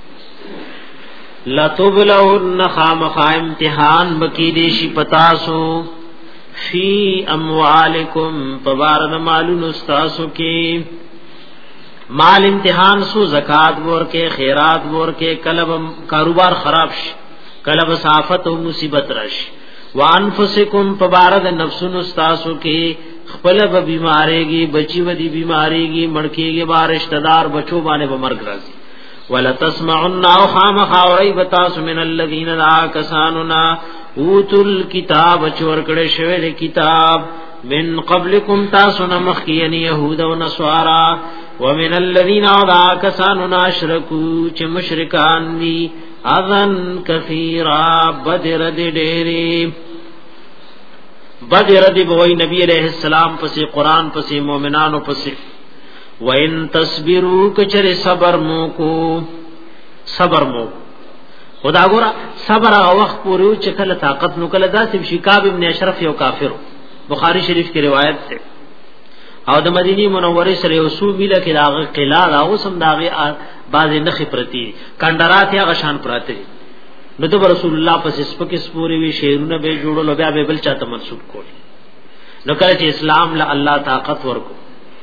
A: لا تبلون خامخ امتحان بکی دیشی پتاسو فی اموالکم پبارد مالون استاسو کی مال امتحان سو زکات ور کے خیرات ور کے کلب کاروبار خراب ش کلب صافت او مصیبت رش وانفسکم پبارد نفسون استاسو کی خپل به بیماری گی بچی ودی بیماری گی مړکی گی بارشتہ دار بچو باندې به مرګ راځي. ولا تسمعن او خامخ اوری بتاس من الذین لا کساننا اوتل کتاب چور کړه شوی د کتاب من قبلکم تاسو نمخین یهود او نصارا ومن الذین لا کساننا اشرکو چې مشرکان دي اذن کثیرا بدر د ډېری بدر دی بوئی نبی علیہ السلام پسی قرآن پسی مومنانو پسی وَإِن تَصْبِرُوا کچر صبر موکو صبر موکو خدا گورا صبر آغا وقت پوریو چکل طاقت نکل دا سب شکاب ابن اشرف یو کافر بخاری شریف کی روایت سے او د مدینی منوری سره یو سو میله کې داغه قلعه دا اوسم داغه باز نخي پرتی کندرات یا غشان پراته نو د رسول الله پس سپک سپوري وی شیرونه به جوړول بیا به بل چاته منسوب کول. نو کله چې اسلام له الله طاقت ورکو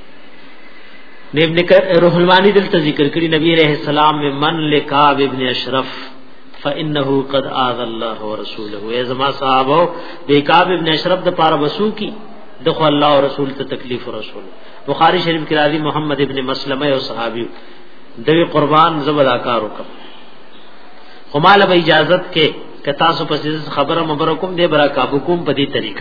A: ابن روح المانی دلته ذکر کړي نبی عليه السلام من لکعب ابن اشرف فانه قد اذى الله ورسوله. ای زما صحابه د کعب ابن اشرف د پاره وسو کی دغه الله او رسول ته تکلیف رسول. بخاری شریف کې راځي محمد ابن مسلمه او صحابي دوی قربان زبدا کار وکړ خمال به اجازت کې کتا سو پس خبره مبرکم دے برا کابکم په دې طریقہ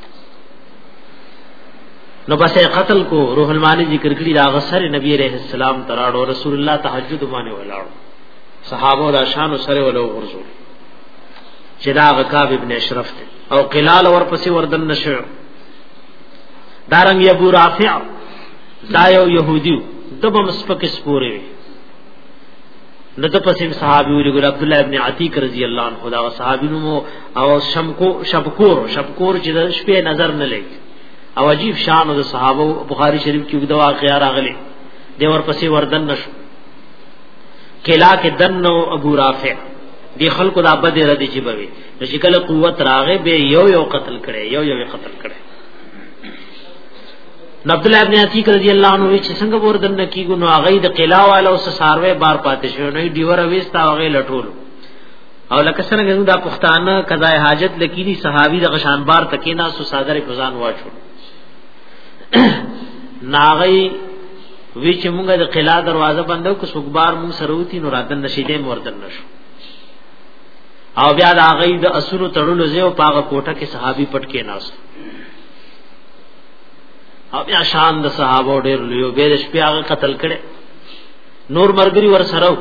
A: نو بس قتل کو روح المانی ذکر کړي دا غسر نبی عليه السلام تراړو رسول الله تهجد باندې ولاړو صحابه دا شان سره ولو ورزو چې دا غکاب ابن اشرف ته او قلال ورپسې وردن نشو دارنګ ابو رافع دا یو يهودي دبه مسفک سپوري نته پسې صحابي ویل عبد الله ابن عتیق رضی الله عنه دا صحابي نو او شمکو شبکور شبکور چې د شپې نظر نه لګي او عجیب شان د صحابه بخاری شریف کې د واقعیا راغلي دی ورپسې وردن نشو کلا کې دنو ابو رافع دی خلکو دا بد ردی چې بوي چې کله قوت راغې به یو یو قتل کړي یو یو قتل کړي عبد الله ابن عتیق رضی الله عنه چې څنګه وردن کیګو نو هغه د قلا والو سره ساروي بار پاتې شو نو ډیور وېستا هغه لټول او لکه څنګه دا پښتانه قضای حاجت لکینی صحابي د غشان بار تکینا سو صادره فزان واچو ناغي وی چې مونږه د قلا دروازه بندو کو سوګبار مون سروتی نو راتن نشیدې موردن نشو او بیا د هغه د اسونو تړلو زه او پاغه کوټه کې صحابي پټ کې ناس او بیا شان د صحابه ډېر لیو به د شپې هغه قتل کړي نور مرګري ور سره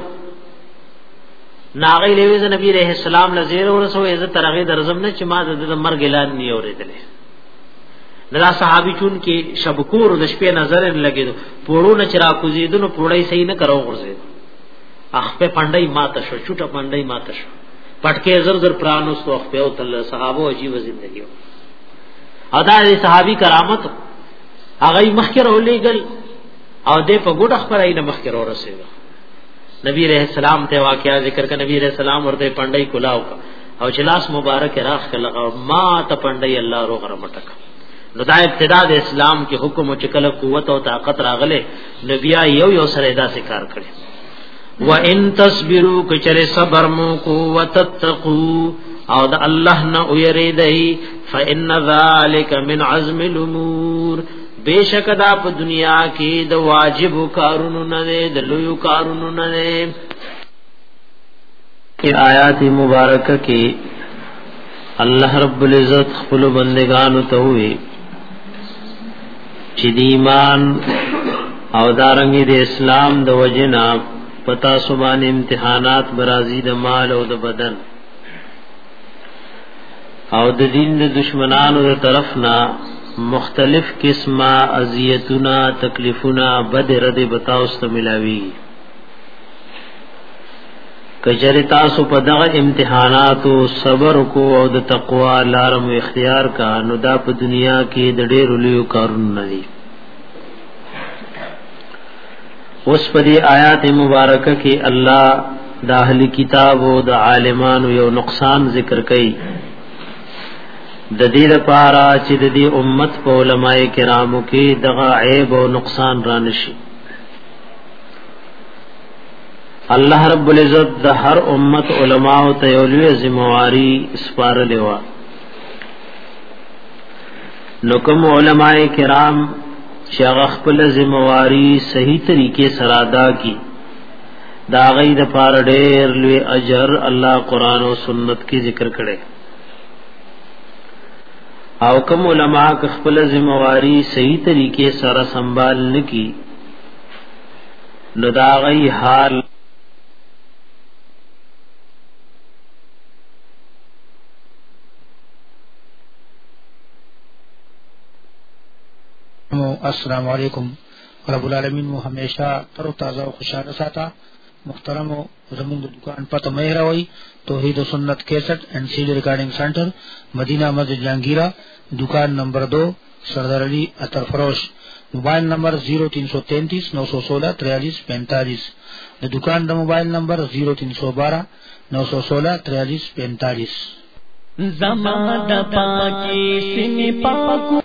A: ناغي لوي د نبی رحم السلام لزیر ورسو عزت ترغه درزم نه چې ما د مرګ اعلان نه اورېدل دا صحابي چون کې شبکور د شپې نظر لګیدو پړو نه چر کوزیدنو پړای صحیح نه کرو ورسید اخ په پندای ماته شو چټه پندای ماته شو پټکه زر زر پرانوستو اخ په او تل صحابه عجیب ژوندۍ ادا د صحابي کرامت هغه مخکره ولېګل او دې په ګډ خبرای نه مخکره ورسید نبی رحم السلام ته واقعیا ذکر ک نبی رحم السلام ورته پندای کلاو او چلاس مبارک راخ کله ما ته پندای الله رو غره مټک نو دا ابتدا د اسلام کې حکم او چکل قوت او طاقت راغله نبی یو یو سره دا ذکر کړي و ان تصبروا کچره صبر مو کو وتتقوا او د الله نه ويریدای فان ذلک من عزم الامور بیشک دا په دنیا کې د واجب کارونو نه د لوی کارونو نه کې آیات مبارکه کې الله رب العزت خپل بندگانو ته وی چې د ایمان او دارنګي د اسلام د وجنا پتا سبحان امتحانات برازي د مال او د بدن او د دین د دشمنانو د طرفنا مختلف قسمه اذیتونه تکلیفونه بد رد بتاو است ملاوي کجری تاسو په دغه امتحانات او صبر کو او د تقوا لارم اختیار کا نو دا په دنیا کې د ډېر لوی کارونه دي اوس په دې آیات مبارکه کې الله د اهلی کتاب او د عالمانو یو نقصان ذکر کړي د دې لپاره چې د دې امت په علماء کرامو کې دغه عیب او نقصان را نشي الله رب العزت د هر امت علماء ته یو لوی ذمہواری سپارلې و نو کوم علماء کرام چې هغه خپل ذمہواری صحیح طریقې سره ادا کی دا غي د پاره ډېر لوی اجر الله قران او سنت کې ذکر کړي او کوم علماء خپل ذمہواری صحیح طریقې سره سنبال نکي نو دا غي حال
B: السلام علیکم رب العالمین مو همیشه تر او تازه او خوشاله ساته محترم زموږ د دکان پته مې راوي توحید و سنت کیسٹ اینڈ سیڈ ریکارڈنگ سینٹر مدینہ مسجد جہانگیرہ دکان نمبر دو سردار علی عطر فروش موبائل نمبر زیرو تین سو تینتیس نو سو سولہ تریالیس پینتالیس د دکان د موبائل نمبر زیرو تین سو بارہ نو سو سولہ تریالیس پینتالیس
C: زما د پاکی سینې پاکو